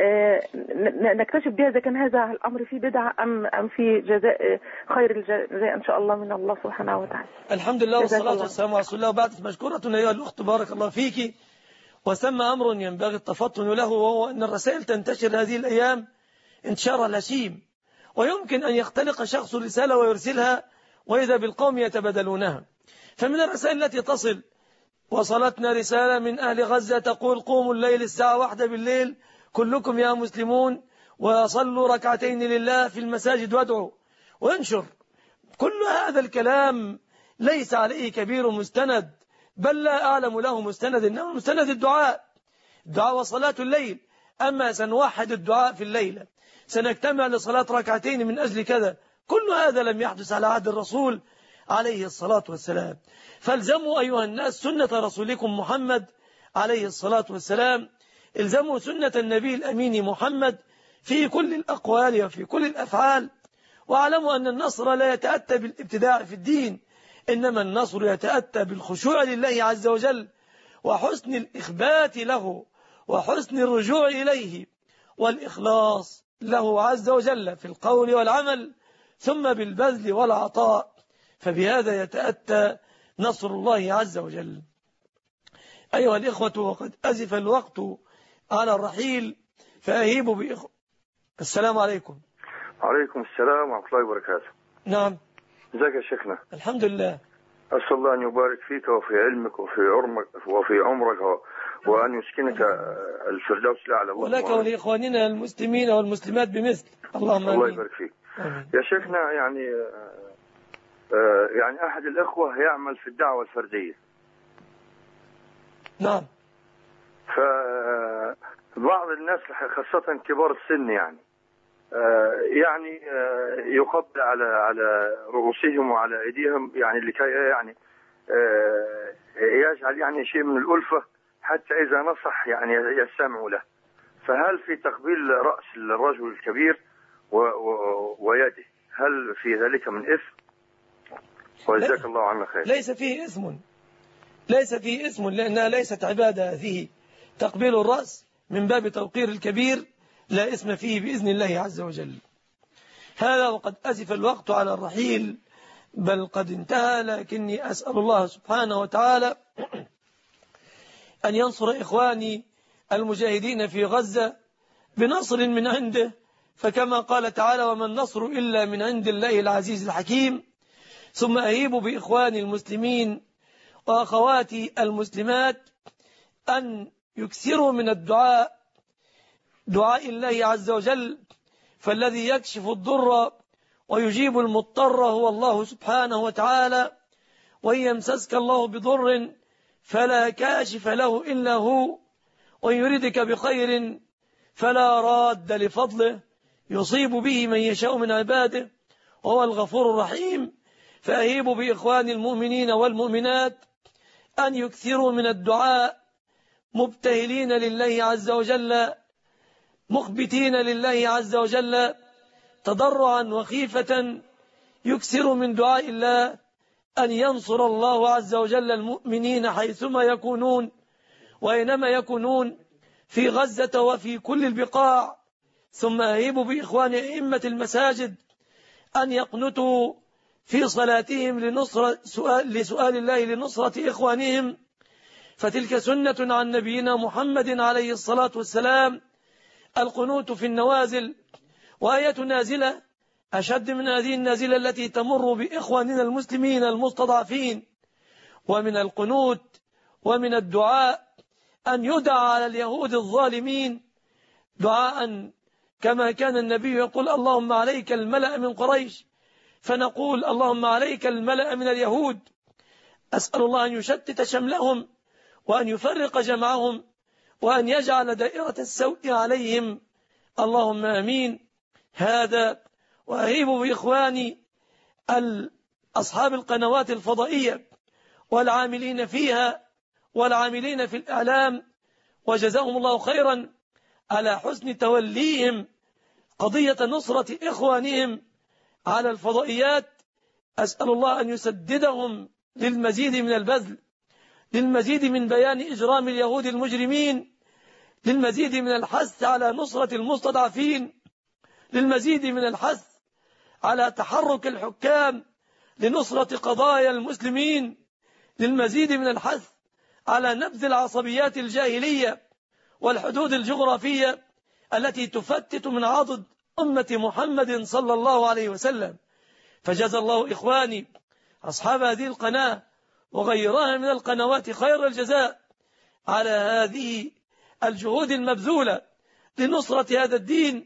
نكتشف بها إذا كان هذا الأمر فيه بدعة أم أم في جزاء خير الجزاء إن شاء الله من الله سبحانه وتعالى. الحمد لله والصلاة والسلام على رسول الله. وبعد مشكورة أيها الأخت بارك الله فيك. وثم أمر ينبغي التفطن له، وهو أن الرسائل تنتشر هذه الأيام انتشار الهشيم، ويمكن أن يختلق شخص رسالة ويرسلها وإذا بالقوم يتبادلونها. فمن الرسائل التي تصل: وصلتنا رسالة من أهل غزة تقول: قوموا الليل الساعة واحدة بالليل كلكم يا مسلمون وصلوا ركعتين لله في المساجد وادعوا وانشر. كل هذا الكلام ليس عليه كبير مستند، بل لا أعلم له مستند، إنما مستند الدعاء، الدعاء وصلاة الليل. أما سنوحد الدعاء في الليلة، سنجتمع لصلاة ركعتين من أجل كذا، كل هذا لم يحدث على عهد الرسول عليه الصلاة والسلام. فالزموا أيها الناس سنة رسولكم محمد عليه الصلاة والسلام، الزموا سنة النبي الأمين محمد في كل الأقوال وفي كل الأفعال، واعلموا أن النصر لا يتأتى بالابتداع في الدين، إنما النصر يتأتى بالخشوع لله عز وجل وحسن الإخبات له وحسن الرجوع إليه والإخلاص له عز وجل في القول والعمل، ثم بالبذل والعطاء، فبهذا يتأتى نصر الله عز وجل. أيها الإخوة، وقد أزف الوقت على الرحيل، فأهيبوا بإخوة. السلام عليكم. وعليكم السلام ورحمة الله وبركاته. نعم. ازيك يا شيخنا؟ الحمد لله. أسأل الله أن يبارك فيك وفي علمك وفي عمرك وفي عمرك وأن يسكنك الفردوس الأعلى. ولك ولإخواننا المسلمين والمسلمات بمثل. اللهم الله يبارك فيك. آمين. يا شيخنا، يعني يعني أحد الأخوة يعمل في الدعوة الفردية. نعم. فبعض الناس خاصة كبار السن يعني يعني يقبل على على رؤوسهم وعلى أيديهم، يعني لكي يعني يجعل يعني شيء من الألفة حتى إذا نصح يعني يستمعوا له. فهل في تقبيل رأس الرجل الكبير ويده هل في ذلك من إثم؟ وجزاك الله عنا خير. ليس فيه إثم، ليس فيه إثم، لأنها ليست عبادة هذه. تقبيل الرأس من باب توقير الكبير لا إثم فيه بإذن الله عز وجل. هذا وقد أزف الوقت على الرحيل، بل قد انتهى، لكني أسأل الله سبحانه وتعالى أن ينصر إخواني المجاهدين في غزة بنصر من عنده، فكما قال تعالى: وما النصر إلا من عند الله العزيز الحكيم. ثم أهيب بإخواني المسلمين وأخواتي المسلمات أن يكثروا من الدعاء، دعاء الله عز وجل، فالذي يكشف الضر ويجيب المضطر هو الله سبحانه وتعالى، وإن يمسسك الله بضر فلا كاشف له إلا هو، وإن يردك بخير فلا راد لفضله، يصيب به من يشاء من عباده وهو الغفور الرحيم. فأهيب بإخوان المؤمنين والمؤمنات أن يكثروا من الدعاء، مبتهلين لله عز وجل، مخبتين لله عز وجل تضرعا وخيفة، يكثر من دعاء الله أن ينصر الله عز وجل المؤمنين حيثما يكونون وأينما يكونون في غزة وفي كل البقاع. ثم أهيب بإخوان أئمة المساجد أن يقنتوا في صلاتهم لنصرة سؤال لسؤال الله لنصرة إخوانهم، فتلك سنة عن نبينا محمد عليه الصلاة والسلام، القنوت في النوازل. وآية نازلة أشد من هذه النازلة التي تمر بإخواننا المسلمين المستضعفين. ومن القنوت ومن الدعاء أن يدعى على اليهود الظالمين دعاء كما كان النبي يقول: اللهم عليك الملأ من قريش، فنقول: اللهم عليك الملأ من اليهود. أسأل الله أن يشتت شملهم وأن يفرق جمعهم وأن يجعل دائرة السوء عليهم، اللهم آمين. هذا وأهيب بإخواني أصحاب القنوات الفضائية والعاملين فيها والعاملين في الإعلام، وجزاهم الله خيرا على حسن توليهم قضية نصرة إخوانهم على الفضائيات. أسأل الله أن يسددهم للمزيد من البذل، للمزيد من بيان إجرام اليهود المجرمين، للمزيد من الحث على نصرة المستضعفين، للمزيد من الحث على تحرك الحكام لنصرة قضايا المسلمين، للمزيد من الحث على نبذ العصبيات الجاهلية والحدود الجغرافية التي تفتت من عضد أمة محمد صلى الله عليه وسلم. فجزى الله إخواني أصحاب هذه القناة وغيرها من القنوات خير الجزاء على هذه الجهود المبذولة لنصرة هذا الدين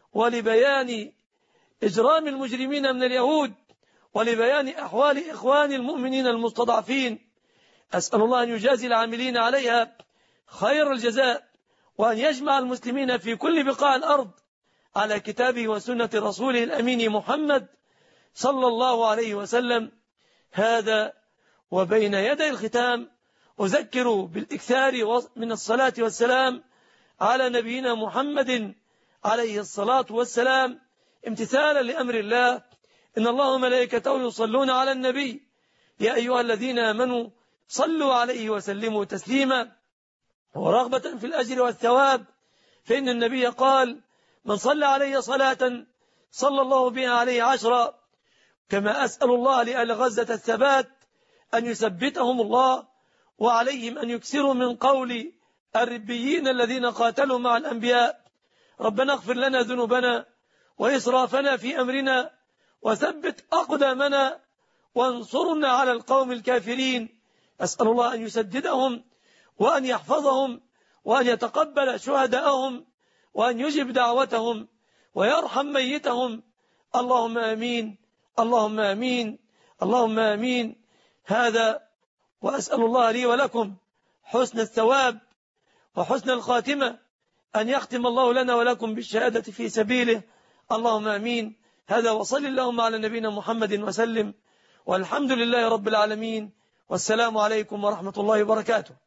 ولبيان إجرام المجرمين من اليهود ولبيان أحوال إخوان المؤمنين المستضعفين. أسأل الله أن يجازي العاملين عليها خير الجزاء، وأن يجمع المسلمين في كل بقاع الأرض على كتابه وسنة رسوله الأمين محمد صلى الله عليه وسلم. هذا وبين يدي الختام أذكر بالإكثار من الصلاة والسلام على نبينا محمد عليه الصلاة والسلام امتثالا لأمر الله. إن الله وملائكته يصلون على النبي يا أيها الذين آمنوا صلوا عليه وسلموا تسليما. ورغبة في الأجر والثواب، فإن النبي قال: من صلى علي صلاة صلى الله بها عليه عشرا. كما أسأل الله لأهل غزة الثبات أن يثبتهم الله، وعليهم أن يكسروا من قول الربيين الذين قاتلوا مع الأنبياء: ربنا اغفر لنا ذنوبنا وإسرافنا في أمرنا وثبت أقدامنا وانصرنا على القوم الكافرين. أسأل الله أن يسددهم وأن يحفظهم وأن يتقبل شهداءهم وأن يجب دعوتهم ويرحم ميتهم. اللهم آمين، اللهم آمين، اللهم آمين. هذا وأسأل الله لي ولكم حسن الثواب وحسن الخاتمة، أن يختم الله لنا ولكم بالشهادة في سبيله. اللهم آمين. هذا وصل اللهم على نبينا محمد وسلم، والحمد لله رب العالمين، والسلام عليكم ورحمة الله وبركاته.